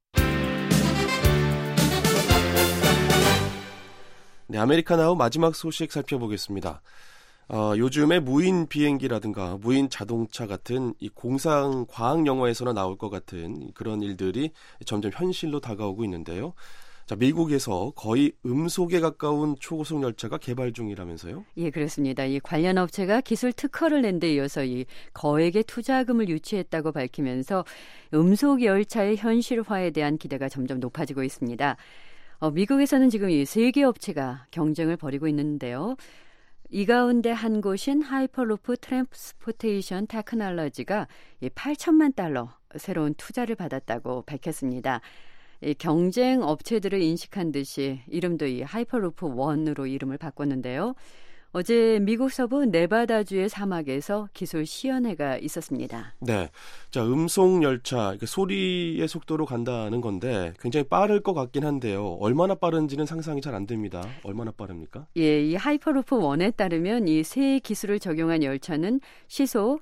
네, 아메리카나우 마지막 소식 살펴보겠습니다. 어, 요즘에 무인 비행기라든가 무인 자동차 같은 이 공상 과학 영화에서나 나올 것 같은 그런 일들이 점점 현실로 다가오고 있는데요. 자, 미국에서 거의 음속에 가까운 초고속 열차가 개발 중이라면서요? 예, 그렇습니다. 이 관련 업체가 기술 특허를 낸 데 이어서 이 거액의 투자금을 유치했다고 밝히면서 음속 열차의 현실화에 대한 기대가 점점 높아지고 있습니다. 어, 미국에서는 지금 이 세 개 업체가 경쟁을 벌이고 있는데요. 이 가운데 한 곳인 하이퍼루프 트랜스포테이션 테크놀로지가 팔천만 달러 새로운 투자를 받았다고 밝혔습니다. 이 경쟁 업체들을 인식한 듯이 이름도 이 하이퍼루프 원으로 이름을 바꿨는데요. 어제 미국 서부 네바다주의 사막에서 기술 시연회가 있었습니다. 네, 자, 음속 열차, 그러니까 소리의 속도로 간다는 건데 굉장히 빠를 것 같긴 한데요. 얼마나 빠른지는 상상이 잘 안 됩니다. 얼마나 빠릅니까? 예, 이 하이퍼루프 원에 따르면 이 새 기술을 적용한 열차는 시속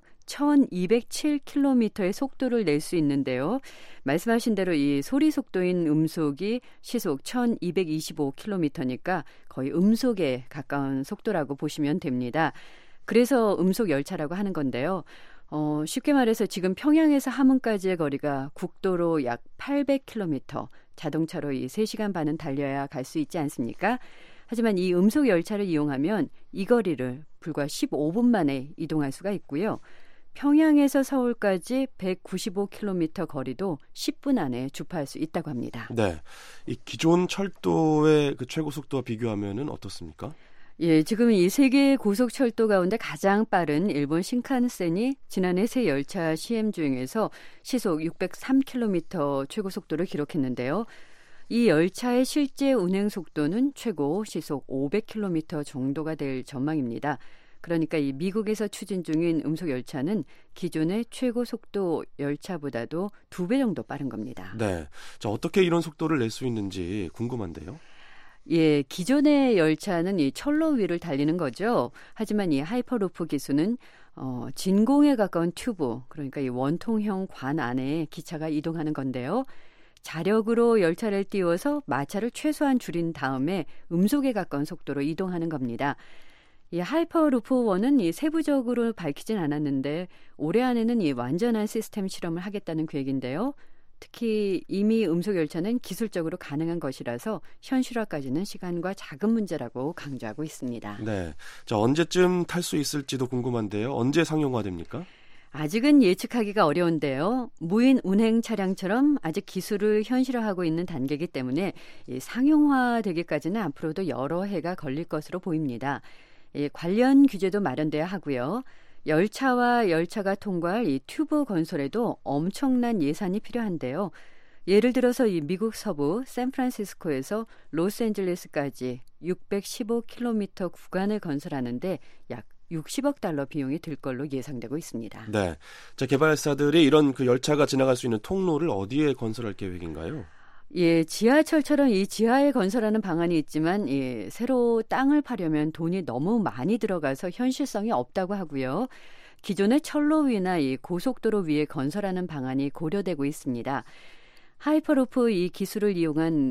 천이백칠 킬로미터의 속도를 낼 수 있는데요. 말씀하신 대로 이 소리 속도인 음속이 시속 천이백이십오 킬로미터니까 거의 음속에 가까운 속도라고 보시면 됩니다. 그래서 음속 열차라고 하는 건데요. 어, 쉽게 말해서 지금 평양에서 함흥까지의 거리가 국도로 약 팔백 킬로미터, 자동차로 이 세 시간 반은 달려야 갈 수 있지 않습니까? 하지만 이 음속 열차를 이용하면 이 거리를 불과 십오 분 만에 이동할 수가 있고요. 평양에서 서울까지 백구십오 킬로미터 거리도 십 분 안에 주파할 수 있다고 합니다. 네, 이 기존 철도의 그 최고 속도와 비교하면은 어떻습니까? 예, 지금 이 세계 고속철도 가운데 가장 빠른 일본 신칸센이 지난해 새 열차 시험 중에서 시속 육백삼 킬로미터 최고 속도를 기록했는데요. 이 열차의 실제 운행 속도는 최고 시속 오백 킬로미터 정도가 될 전망입니다. 그러니까 이 미국에서 추진 중인 음속 열차는 기존의 최고 속도 열차보다도 두 배 정도 빠른 겁니다. 네, 자, 어떻게 이런 속도를 낼 수 있는지 궁금한데요. 예, 기존의 열차는 이 철로 위를 달리는 거죠. 하지만 이 하이퍼루프 기술은 어, 진공에 가까운 튜브, 그러니까 이 원통형 관 안에 기차가 이동하는 건데요. 자력으로 열차를 띄워서 마찰을 최소한 줄인 다음에 음속에 가까운 속도로 이동하는 겁니다. 이 하이퍼루프원은 이 세부적으로 밝히진 않았는데 올해 안에는 이 완전한 시스템 실험을 하겠다는 계획인데요. 특히 이미 음속 열차는 기술적으로 가능한 것이라서 현실화까지는 시간과 자금 문제라고 강조하고 있습니다. 네, 자, 언제쯤 탈 수 있을지도 궁금한데요. 언제 상용화됩니까? 아직은 예측하기가 어려운데요. 무인 운행 차량처럼 아직 기술을 현실화하고 있는 단계이기 때문에 이 상용화되기까지는 앞으로도 여러 해가 걸릴 것으로 보입니다. 이 관련 규제도 마련돼야 하고요. 열차와 열차가 통과할 이 튜브 건설에도 엄청난 예산이 필요한데요. 예를 들어서 이 미국 서부 샌프란시스코에서 로스앤젤레스까지 육백십오 킬로미터 구간을 건설하는데 약 육십억 달러 비용이 들 걸로 예상되고 있습니다. 네, 자, 개발사들이 이런 그 열차가 지나갈 수 있는 통로를 어디에 건설할 계획인가요? 예, 지하철처럼 이 지하에 건설하는 방안이 있지만 예, 새로 땅을 파려면 돈이 너무 많이 들어가서 현실성이 없다고 하고요. 기존의 철로 위나 이 고속도로 위에 건설하는 방안이 고려되고 있습니다. 하이퍼루프 이 기술을 이용한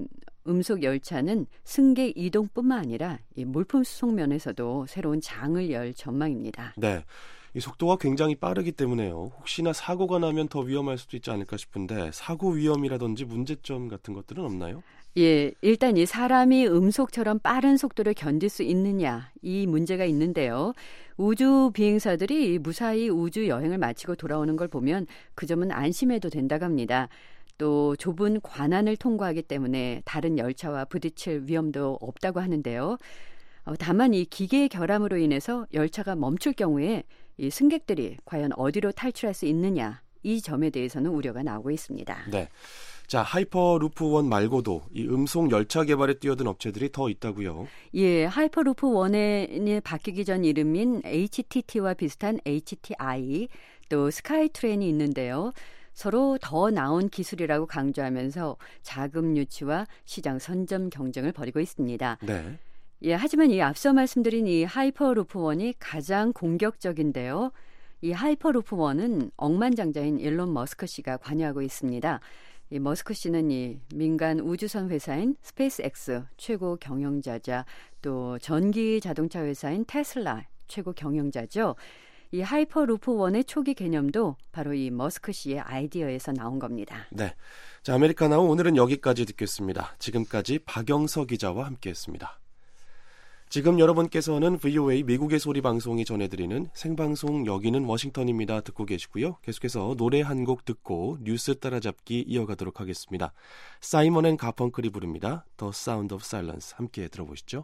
음속 열차는 승객 이동뿐만 아니라 이 물품 수송 면에서도 새로운 장을 열 전망입니다. 네. 이 속도가 굉장히 빠르기 때문에요. 혹시나 사고가 나면 더 위험할 수도 있지 않을까 싶은데 사고 위험이라든지 문제점 같은 것들은 없나요? 예, 일단 이 사람이 음속처럼 빠른 속도를 견딜 수 있느냐 이 문제가 있는데요. 우주 비행사들이 무사히 우주 여행을 마치고 돌아오는 걸 보면 그 점은 안심해도 된다고 합니다. 또 좁은 관안을 통과하기 때문에 다른 열차와 부딪힐 위험도 없다고 하는데요. 어, 다만 이 기계의 결함으로 인해서 열차가 멈출 경우에 이 승객들이 과연 어디로 탈출할 수 있느냐 이 점에 대해서는 우려가 나오고 있습니다. 네. 자, 하이퍼루프원 말고도 이 음속 열차 개발에 뛰어든 업체들이 더 있다고요? 예, 하이퍼루프원에 바뀌기 전 이름인 에이치티티와 비슷한 에이치티아이, 또 스카이트레인이 있는데요. 서로 더 나은 기술이라고 강조하면서 자금 유치와 시장 선점 경쟁을 벌이고 있습니다. 네. 예, 하지만 이 앞서 말씀드린 이 하이퍼루프원이 가장 공격적인데요. 이 하이퍼루프원은 억만장자인 일론 머스크 씨가 관여하고 있습니다. 이 머스크 씨는 이 민간 우주선 회사인 스페이스X 최고 경영자자, 또 전기 자동차 회사인 테슬라 최고 경영자죠. 이 하이퍼루프원의 초기 개념도 바로 이 머스크 씨의 아이디어에서 나온 겁니다. 네. 자, 아메리카나우 오늘은 여기까지 듣겠습니다. 지금까지 박영서 기자와 함께했습니다. 지금 여러분께서는 브이오에이 미국의 소리 방송이 전해드리는 생방송 여기는 워싱턴입니다 듣고 계시고요. 계속해서 노래 한 곡 듣고 뉴스 따라잡기 이어가도록 하겠습니다. 사이먼 앤 가펑클이 부릅니다. The Sound of Silence 함께 들어보시죠.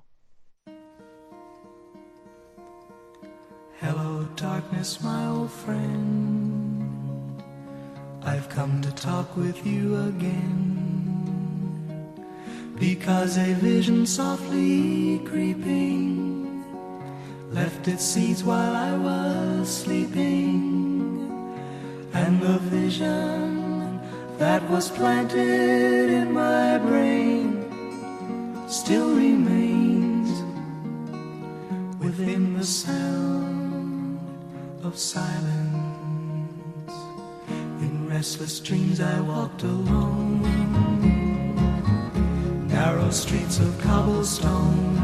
Hello darkness my old friend I've come to talk with you again Because a vision softly creeping left its seeds while I was sleeping And the vision that was planted in my brain still remains within the sound of silence In restless dreams I walked alone Narrow streets of cobblestone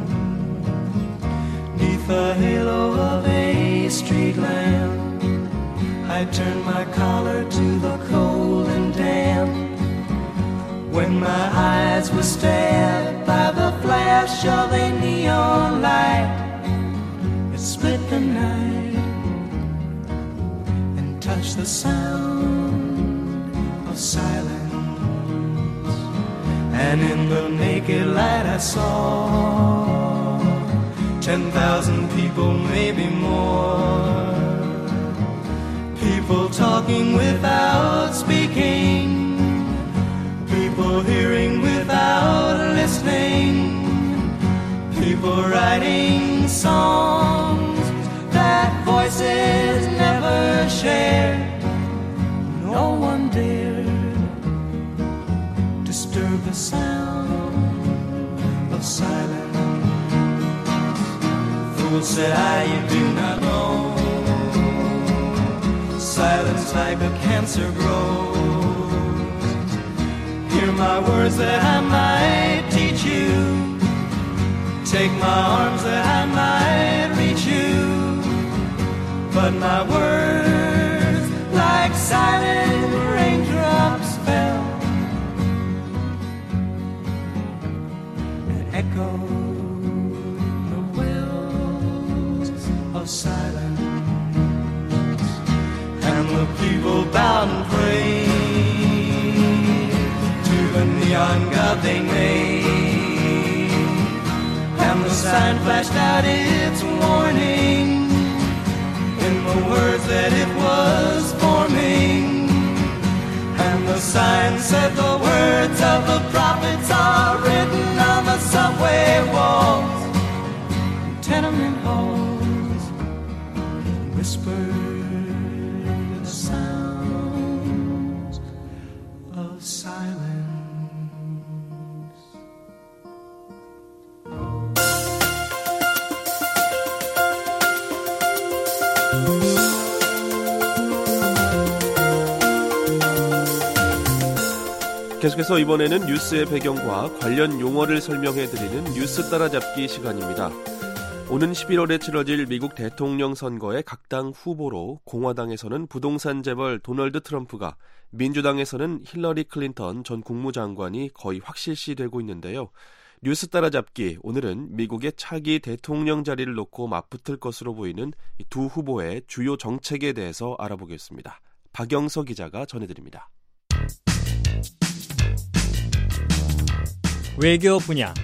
Neath the halo of a street lamp I turned my collar to the cold and damp When my eyes were stabbed by the flash of a neon light It split the night And touched the sound of silence And in the naked light I saw Ten thousand people, maybe more People talking without speaking People hearing without listening People writing songs That voices never shared No one dared Disturb the sound of silence Fool said I, you do not know Silence like a cancer grows Hear my words that I might teach you Take my arms that I might reach you But my words like silent raindrops fell Echo the wells of silence And the people bowed and prayed To the neon god they made And the sign flashed out its warning In the words that it was forming And the sign said the words of the prophets are written on the subway walls Tenement halls Whispered the sounds of silence 계속해서 이번에는 뉴스의 배경과 관련 용어를 설명해드리는 뉴스 따라잡기 시간입니다. 오는 십일월에 치러질 미국 대통령 선거의 각 당 후보로 공화당에서는 부동산 재벌 도널드 트럼프가, 민주당에서는 힐러리 클린턴 전 국무장관이 거의 확실시되고 있는데요. 뉴스 따라잡기, 오늘은 미국의 차기 대통령 자리를 놓고 맞붙을 것으로 보이는 두 후보의 주요 정책에 대해서 알아보겠습니다. 박영서 기자가 전해드립니다. 외교 분야.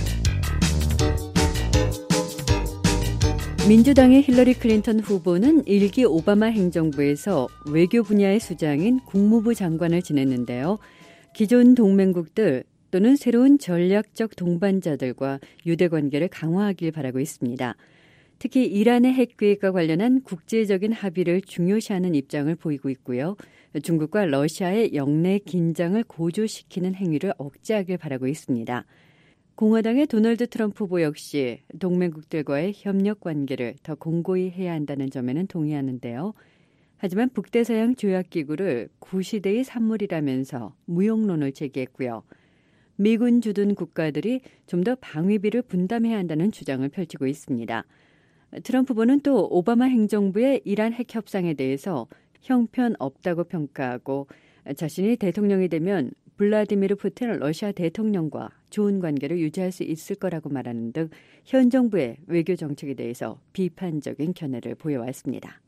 민주당의 힐러리 클린턴 후보는 일기 오바마 행정부에서 외교 분야의 수장인 국무부 장관을 지냈는데요. 기존 동맹국들 또는 새로운 전략적 동반자들과 유대 관계를 강화하길 바라고 있습니다. 특히 이란의 핵 계획과 관련한 국제적인 합의를 중요시하는 입장을 보이고 있고요. 중국과 러시아의 영내 긴장을 고조시키는 행위를 억제하길 바라고 있습니다. 공화당의 도널드 트럼프 후보 역시 동맹국들과의 협력 관계를 더 공고히 해야 한다는 점에는 동의하는데요. 하지만 북대서양 조약기구를 구시대의 산물이라면서 무용론을 제기했고요. 미군 주둔 국가들이 좀 더 방위비를 분담해야 한다는 주장을 펼치고 있습니다. 트럼프 후보는 또 오바마 행정부의 이란 핵 협상에 대해서 형편없다고 평가하고 자신이 대통령이 되면 블라디미르 푸틴 러시아 대통령과 좋은 관계를 유지할 수 있을 거라고 말하는 등 현 정부의 외교 정책에 대해서 비판적인 견해를 보여왔습니다.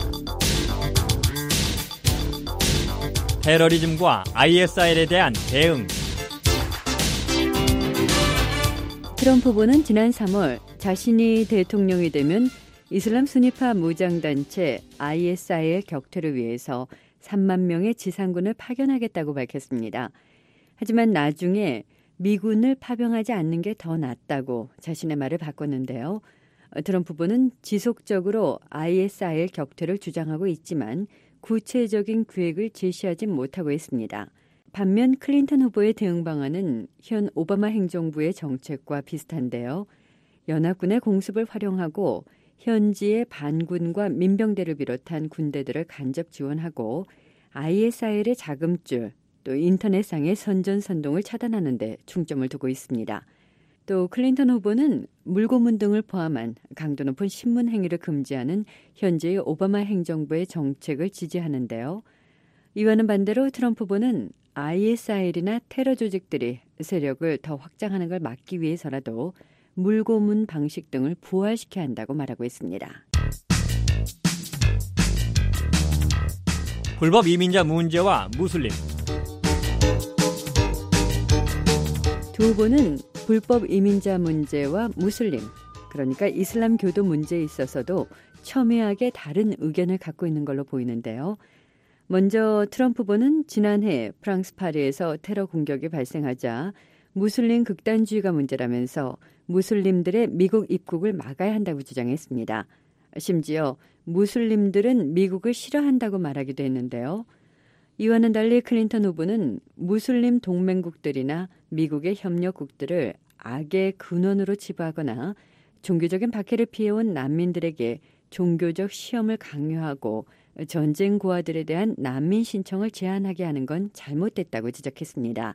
테러리즘과 아이에스아이엘에 대한 대응. 트럼프 후보는 지난 삼월 자신이 대통령이 되면 이슬람 순위파 무장단체 아이에스아이엘 격퇴를 위해서 삼만 명의 지상군을 파견하겠다고 밝혔습니다. 하지만 나중에 미군을 파병하지 않는 게 더 낫다고 자신의 말을 바꿨는데요. 트럼프 후보는 지속적으로 아이에스아이엘 격퇴를 주장하고 있지만 구체적인 계획을 제시하지 못하고 있습니다. 반면 클린턴 후보의 대응 방안은 현 오바마 행정부의 정책과 비슷한데요. 연합군의 공습을 활용하고 현지의 반군과 민병대를 비롯한 군대들을 간접 지원하고 아이에스아이엘의 자금줄, 또 인터넷상의 선전선동을 차단하는 데 중점을 두고 있습니다. 또 클린턴 후보는 물고문 등을 포함한 강도 높은 신문 행위를 금지하는 현재의 오바마 행정부의 정책을 지지하는데요. 이와는 반대로 트럼프 후보는 아이에스아이엘이나 테러 조직들이 세력을 더 확장하는 걸 막기 위해서라도 물고문 방식 등을 부활시켜야 한다고 말하고 있습니다. 불법 이민자 문제와 무슬림. 두 후보는 불법 이민자 문제와 무슬림, 그러니까 이슬람 교도 문제에 있어서도 첨예하게 다른 의견을 갖고 있는 걸로 보이는데요. 먼저 트럼프 후보는 지난해 프랑스 파리에서 테러 공격이 발생하자 무슬림 극단주의가 문제라면서 무슬림들의 미국 입국을 막아야 한다고 주장했습니다. 심지어 무슬림들은 미국을 싫어한다고 말하기도 했는데요. 이와는 달리 클린턴 후보는 무슬림 동맹국들이나 미국의 협력국들을 악의 근원으로 치부하거나 종교적인 박해를 피해온 난민들에게 종교적 시험을 강요하고 전쟁 고아들에 대한 난민 신청을 제한하게 하는 건 잘못됐다고 지적했습니다.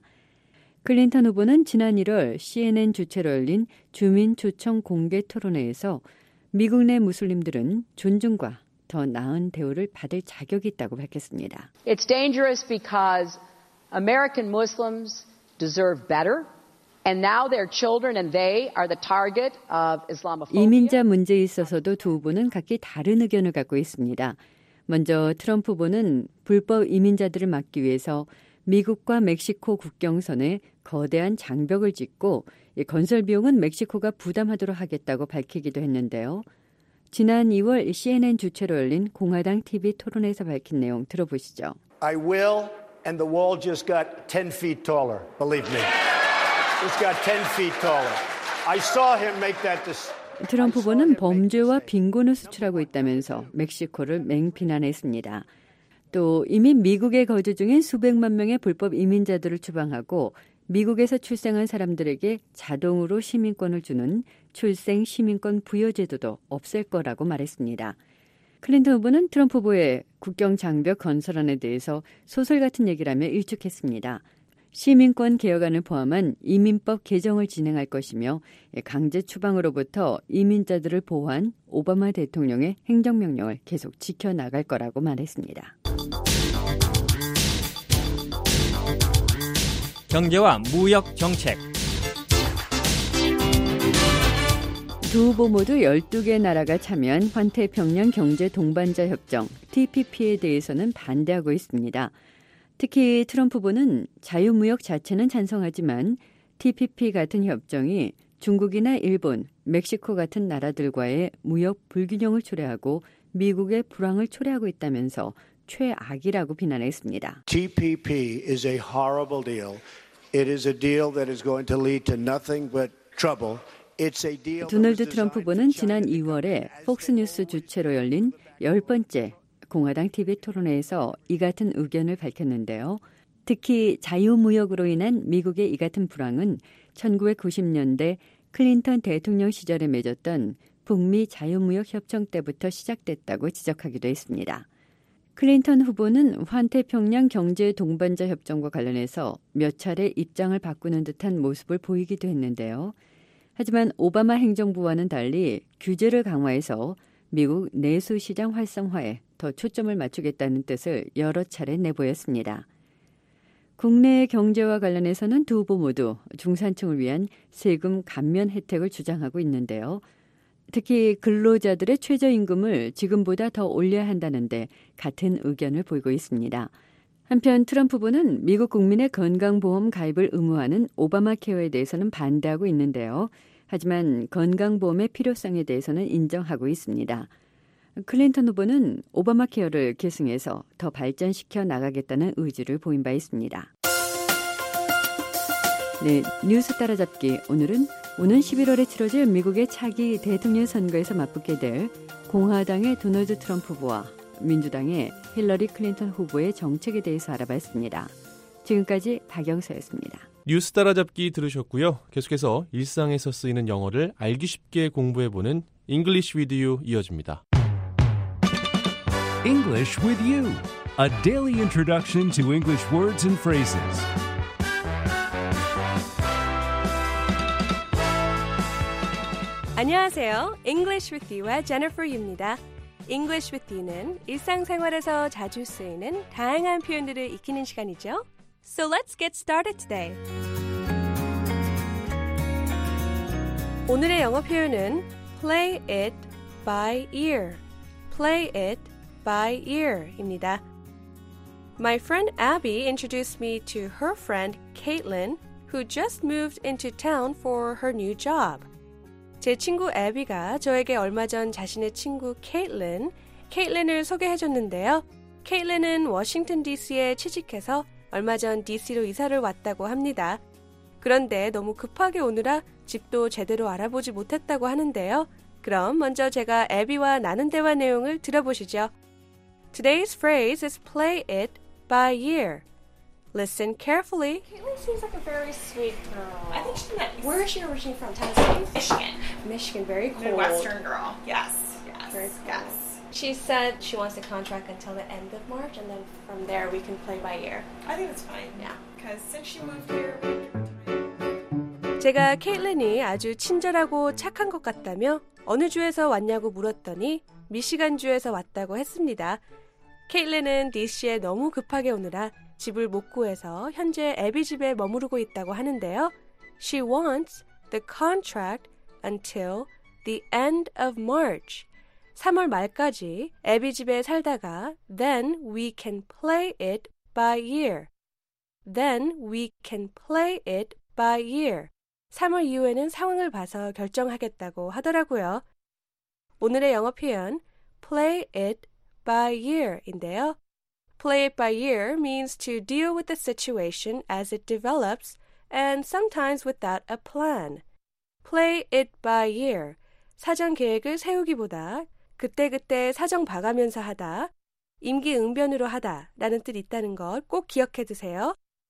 클린턴 후보는 지난 일월 씨엔엔 주최로 열린 주민 초청 공개 토론회에서 미국 내 무슬림들은 존중과 더 나은 대우를 받을 자격이 있다고 밝혔습니다. It's dangerous because American Muslims deserve better. And now their children and they are the target of Islamophobia. 이민자 문제에 있어서도 두 후보는 각기 다른 의견을 갖고 있습니다. 먼저 트럼프 후보는 불법 이민자들을 막기 위해서 미국과 멕시코 국경선에 거대한 장벽을 짓고 건설 비용은 멕시코가 부담하도록 하겠다고 밝히기도 했는데요. 지난 이월 씨엔엔 주최로 열린 공화당 티비 토론에서 밝힌 내용 들어보시죠. I will, and the wall just got ten feet taller, believe me. It's got ten feet taller. I saw him make that decision. 트럼프 후보는 범죄와 빈곤을 수출하고 있다면서 멕시코를 맹비난했습니다. 또 이미 미국에 거주 중인 수백만 명의 불법 이민자들을 추방하고 미국에서 출생한 사람들에게 자동으로 시민권을 주는 출생 시민권 부여 제도도 없앨 거라고 말했습니다. 클린턴 후보는 트럼프 후보의 국경 장벽 건설안에 대해서 소설 같은 얘기라며 일축했습니다. 시민권 개혁안을 포함한 이민법 개정을 진행할 것이며 강제 추방으로부터 이민자들을 보호한 오바마 대통령의 행정명령을 계속 지켜나갈 거라고 말했습니다. 경제와 무역 정책. 두 후보 모두 열두 개 나라가 참여한 환태평양 경제 동반자 협정 티피피에 대해서는 반대하고 있습니다. 특히 트럼프 후보는 자유무역 자체는 찬성하지만 티피피 같은 협정이 중국이나 일본, 멕시코 같은 나라들과의 무역 불균형을 초래하고 미국의 불황을 초래하고 있다면서 최악이라고 비난했습니다. 티피피 is a horrible deal. It is a deal that is going to lead to nothing but trouble. 도널드 트럼프 후보는 지난 이월에 폭스뉴스 주최로 열린 열 번째 공화당 티비 토론회에서 이 같은 의견을 밝혔는데요. 특히 자유무역으로 인한 미국의 이 같은 불황은 천구백구십 년대 클린턴 대통령 시절에 맺었던 북미 자유무역 협정 때부터 시작됐다고 지적하기도 했습니다. 클린턴 후보는 환태평양 경제 동반자 협정과 관련해서 몇 차례 입장을 바꾸는 듯한 모습을 보이기도 했는데요. 하지만 오바마 행정부와는 달리 규제를 강화해서 미국 내수시장 활성화에 더 초점을 맞추겠다는 뜻을 여러 차례 내보였습니다. 국내 경제와 관련해서는 두 후보 모두 중산층을 위한 세금 감면 혜택을 주장하고 있는데요. 특히 근로자들의 최저임금을 지금보다 더 올려야 한다는데 같은 의견을 보이고 있습니다. 한편 트럼프 후보는 미국 국민의 건강보험 가입을 의무화하는 오바마 케어에 대해서는 반대하고 있는데요. 하지만 건강보험의 필요성에 대해서는 인정하고 있습니다. 클린턴 후보는 오바마 케어를 계승해서 더 발전시켜 나가겠다는 의지를 보인 바 있습니다. 네, 뉴스 따라잡기. 오늘은 오는 십일월에 치러질 미국의 차기 대통령 선거에서 맞붙게 될 공화당의 도널드 트럼프 후보와 민주당의 힐러리 클린턴 후보의 정책에 대해서 알아봤습니다. 지금까지 박영서였습니다. 뉴스 따라잡기 들으셨고요. 계속해서 일상에서 쓰이는 영어를 알기 쉽게 공부해보는 English with You 이어집니다. English with You, a daily introduction to English words and phrases. 안녕하세요. English with You와 Jennifer Yu입니다. English with You는 일상생활에서 자주 쓰이는 다양한 표현들을 익히는 시간이죠. So let's get started today. 오늘의 영어 표현은 play it by ear. play it by ear입니다. My friend Abby introduced me to her friend Caitlin, who just moved into town for her new job. 제 친구 애비가 저에게 얼마 전 자신의 친구 케이틀린, 케이틀린을 소개해줬는데요. 케이틀린은 워싱턴 디씨에 취직해서 얼마 전 디씨로 이사를 왔다고 합니다. 그런데 너무 급하게 오느라 집도 제대로 알아보지 못했다고 하는데요. 그럼 먼저 제가 애비와 나눈 대화 내용을 들어보시죠. Today's phrase is play it by ear. Listen carefully. Caitlin seems like a very sweet girl. I think she's nice. Where is she originally from? Tennessee? Michigan. Michigan, very cold. Midwestern girl. Yes. Yes. Very cold. Yes. She said she wants a contract until the end of March, and then from there we can play by ear. I think that's fine. Yeah. Because since she moved here, we have 제가 케이틀린이 아주 친절하고 착한 것 같다며 어느 주에서 왔냐고 물었더니 미시간주에서 왔다고 했습니다. 케이틀린은 디씨에 너무 급하게 오느라 집을 못 구해서 현재 애비 집에 머무르고 있다고 하는데요. She wants the contract until the end of March. 삼월 말까지 애비 집에 살다가 then we can play it by ear. Then we can play it by ear. 삼월 이후에는 상황을 봐서 결정하겠다고 하더라고요. 오늘의 영어 표현 play it by ear인데요. Play it by ear means to deal with the situation as it develops and sometimes without a plan. Play it by ear. 사전 계획을 세우기보다 그때그때 사정 봐가면서 하다, 임기응변으로 하다 라는 뜻이 있다는 걸 꼭 기억해 두세요.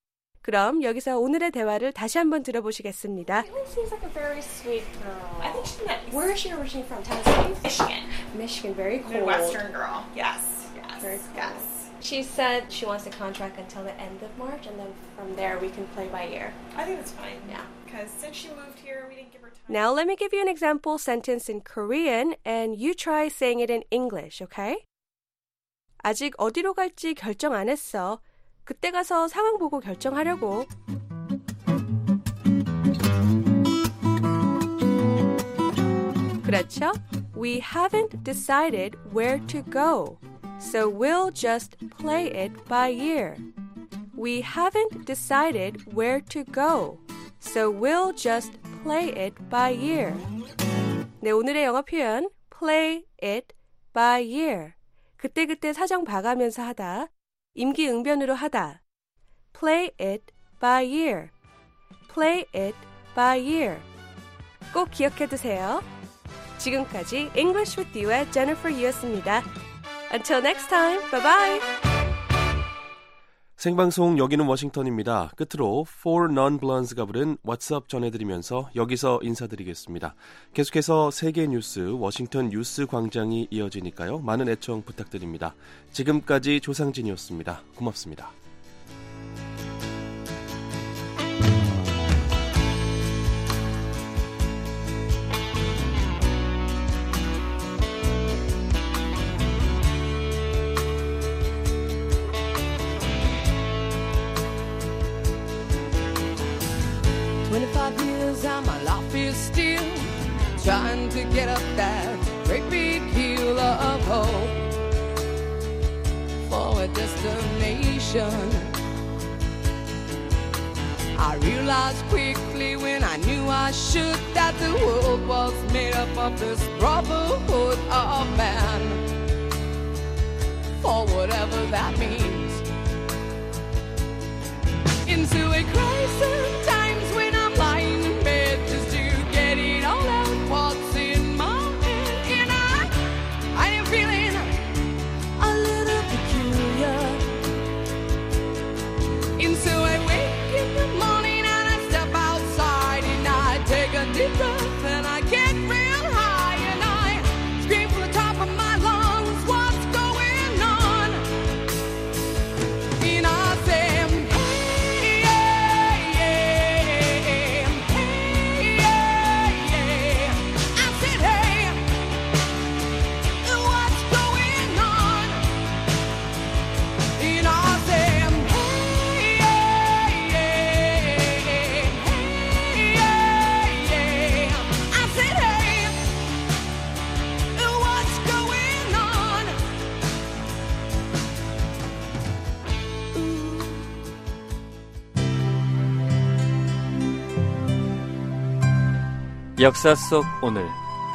그럼 여기서 오늘의 대화를 다시 한번 들어보시겠습니다. Caitlin seems like a very sweet girl. I think she's nice. Where is she originally from? Tennessee? Michigan. Michigan, very cold. Midwestern girl. Yes. Yes. Very cold. Yes. She said she wants a contract until the end of March, and then from there we can play by ear. I think that's fine. Yeah. Because since she moved here, we didn't give her time. Now let me give you an example sentence in Korean and you try saying it in English, okay? 아직 어디로 갈지 결정 안 했어. 그때 가서 상황 보고 결정하려고. 그렇죠? We haven't decided where to go, so we'll just play it by ear. We haven't decided where to go, so we'll just play it by ear. 네, 오늘의 영어 표현 play it by ear. 그때그때 사정 봐가면서 하다, 임기응변으로 하다. Play it by ear. Play it by ear. 꼭 기억해두세요. 지금까지 English with You의 Jennifer Yu였습니다. Until next time, bye bye. 생방송 여기는 워싱턴입니다. 끝으로 Four Non-Blondes 가 부른 What's Up 전해드리면서 여기서 인사드리겠습니다. 계속해서 세계 뉴스 워싱턴 뉴스 광장이 이어지니까요. 많은 애청 부탁드립니다. 지금까지 조상진이었습니다. 고맙습니다. twenty-five years and my life is still trying to get up that great big hill of hope for a destination. I realized quickly when I knew I should that the world was made up of this brotherhood of man, for whatever that means. Into a crisis times when I'm lying in bed just to get it all out what's in my head. And I, I am feeling a little peculiar. And so I wake in the morning and I step outside and I take a deep breath and I get real high and I scream from the top of my lungs, what's going on? And I say, 역사 속 오늘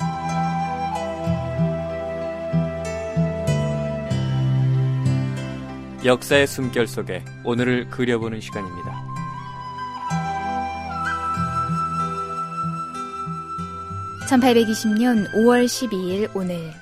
역사의 숨결 속에 오늘을 그려보는 시간입니다. 천팔백이십 년 오월 십이일 오늘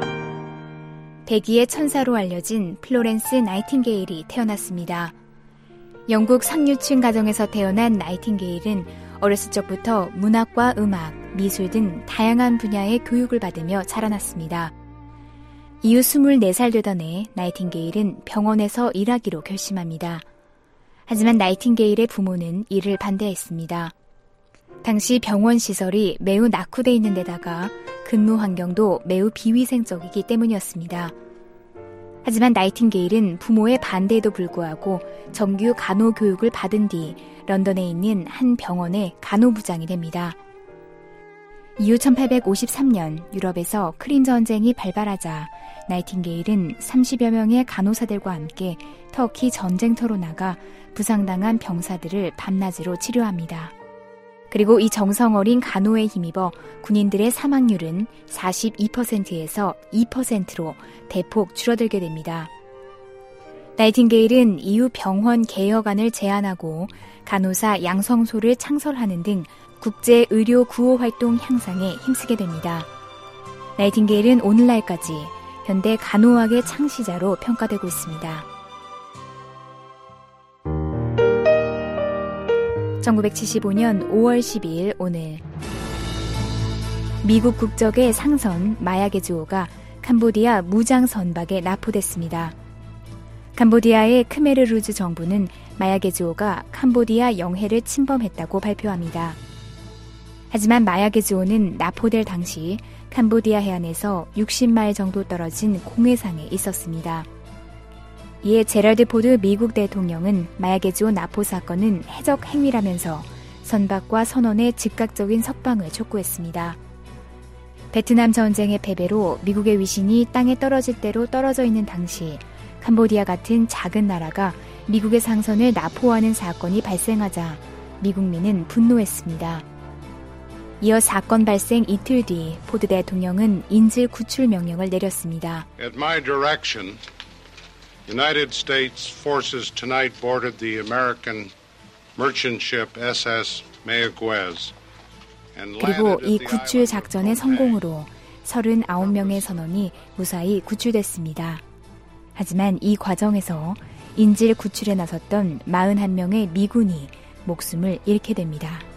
백의의 천사로 알려진 플로렌스 나이팅게일이 태어났습니다. 영국 상류층 가정에서 태어난 나이팅게일은 어렸을 적부터 문학과 음악, 미술 등 다양한 분야의 교육을 받으며 자라났습니다. 이후 스물네 살 되던 해 나이팅게일은 병원에서 일하기로 결심합니다. 하지만 나이팅게일의 부모는 이를 반대했습니다. 당시 병원 시설이 매우 낙후돼 있는 데다가 근무 환경도 매우 비위생적이기 때문이었습니다. 하지만 나이팅게일은 부모의 반대에도 불구하고 정규 간호 교육을 받은 뒤 런던에 있는 한 병원의 간호부장이 됩니다. 이후 천팔백오십삼 년 유럽에서 크림 전쟁이 발발하자 나이팅게일은 삼십여 명의 간호사들과 함께 터키 전쟁터로 나가 부상당한 병사들을 밤낮으로 치료합니다. 그리고 이 정성 어린 간호에 힘입어 군인들의 사망률은 사십이 퍼센트에서 이 퍼센트로 대폭 줄어들게 됩니다. 나이팅게일은 이후 병원 개혁안을 제안하고 간호사 양성소를 창설하는 등 국제 의료 구호 활동 향상에 힘쓰게 됩니다. 나이팅게일은 오늘날까지 현대 간호학의 창시자로 평가되고 있습니다. 천구백칠십오 년 오월 십이일 오늘 미국 국적의 상선 마야게즈오가 캄보디아 무장 선박에 납포됐습니다. 캄보디아의 크메르루즈 정부는 마약의 주호가 캄보디아 영해를 침범했다고 발표합니다. 하지만 마약의 주호는 납포될 당시 캄보디아 해안에서 육십 마일 정도 떨어진 공해상에 있었습니다. 이에 제럴드 포드 미국 대통령은 마약의 주호 납포 사건은 해적 행위라면서 선박과 선원의 즉각적인 석방을 촉구했습니다. 베트남 전쟁의 패배로 미국의 위신이 땅에 떨어질 대로 떨어져 있는 당시 캄보디아 같은 작은 나라가 미국의 상선을 납포하는 사건이 발생하자 미국민은 분노했습니다. 이어 사건 발생 이틀 뒤 포드 대통령은 인질 구출 명령을 내렸습니다. At my direction, United States forces tonight boarded the American merchant ship 에스 에스 Mayaguez. 그리고 이 구출 작전의 성공으로 서른아홉 명의 선원이 무사히 구출됐습니다. 하지만 이 과정에서 인질 구출에 나섰던 사십일 명의 미군이 목숨을 잃게 됩니다.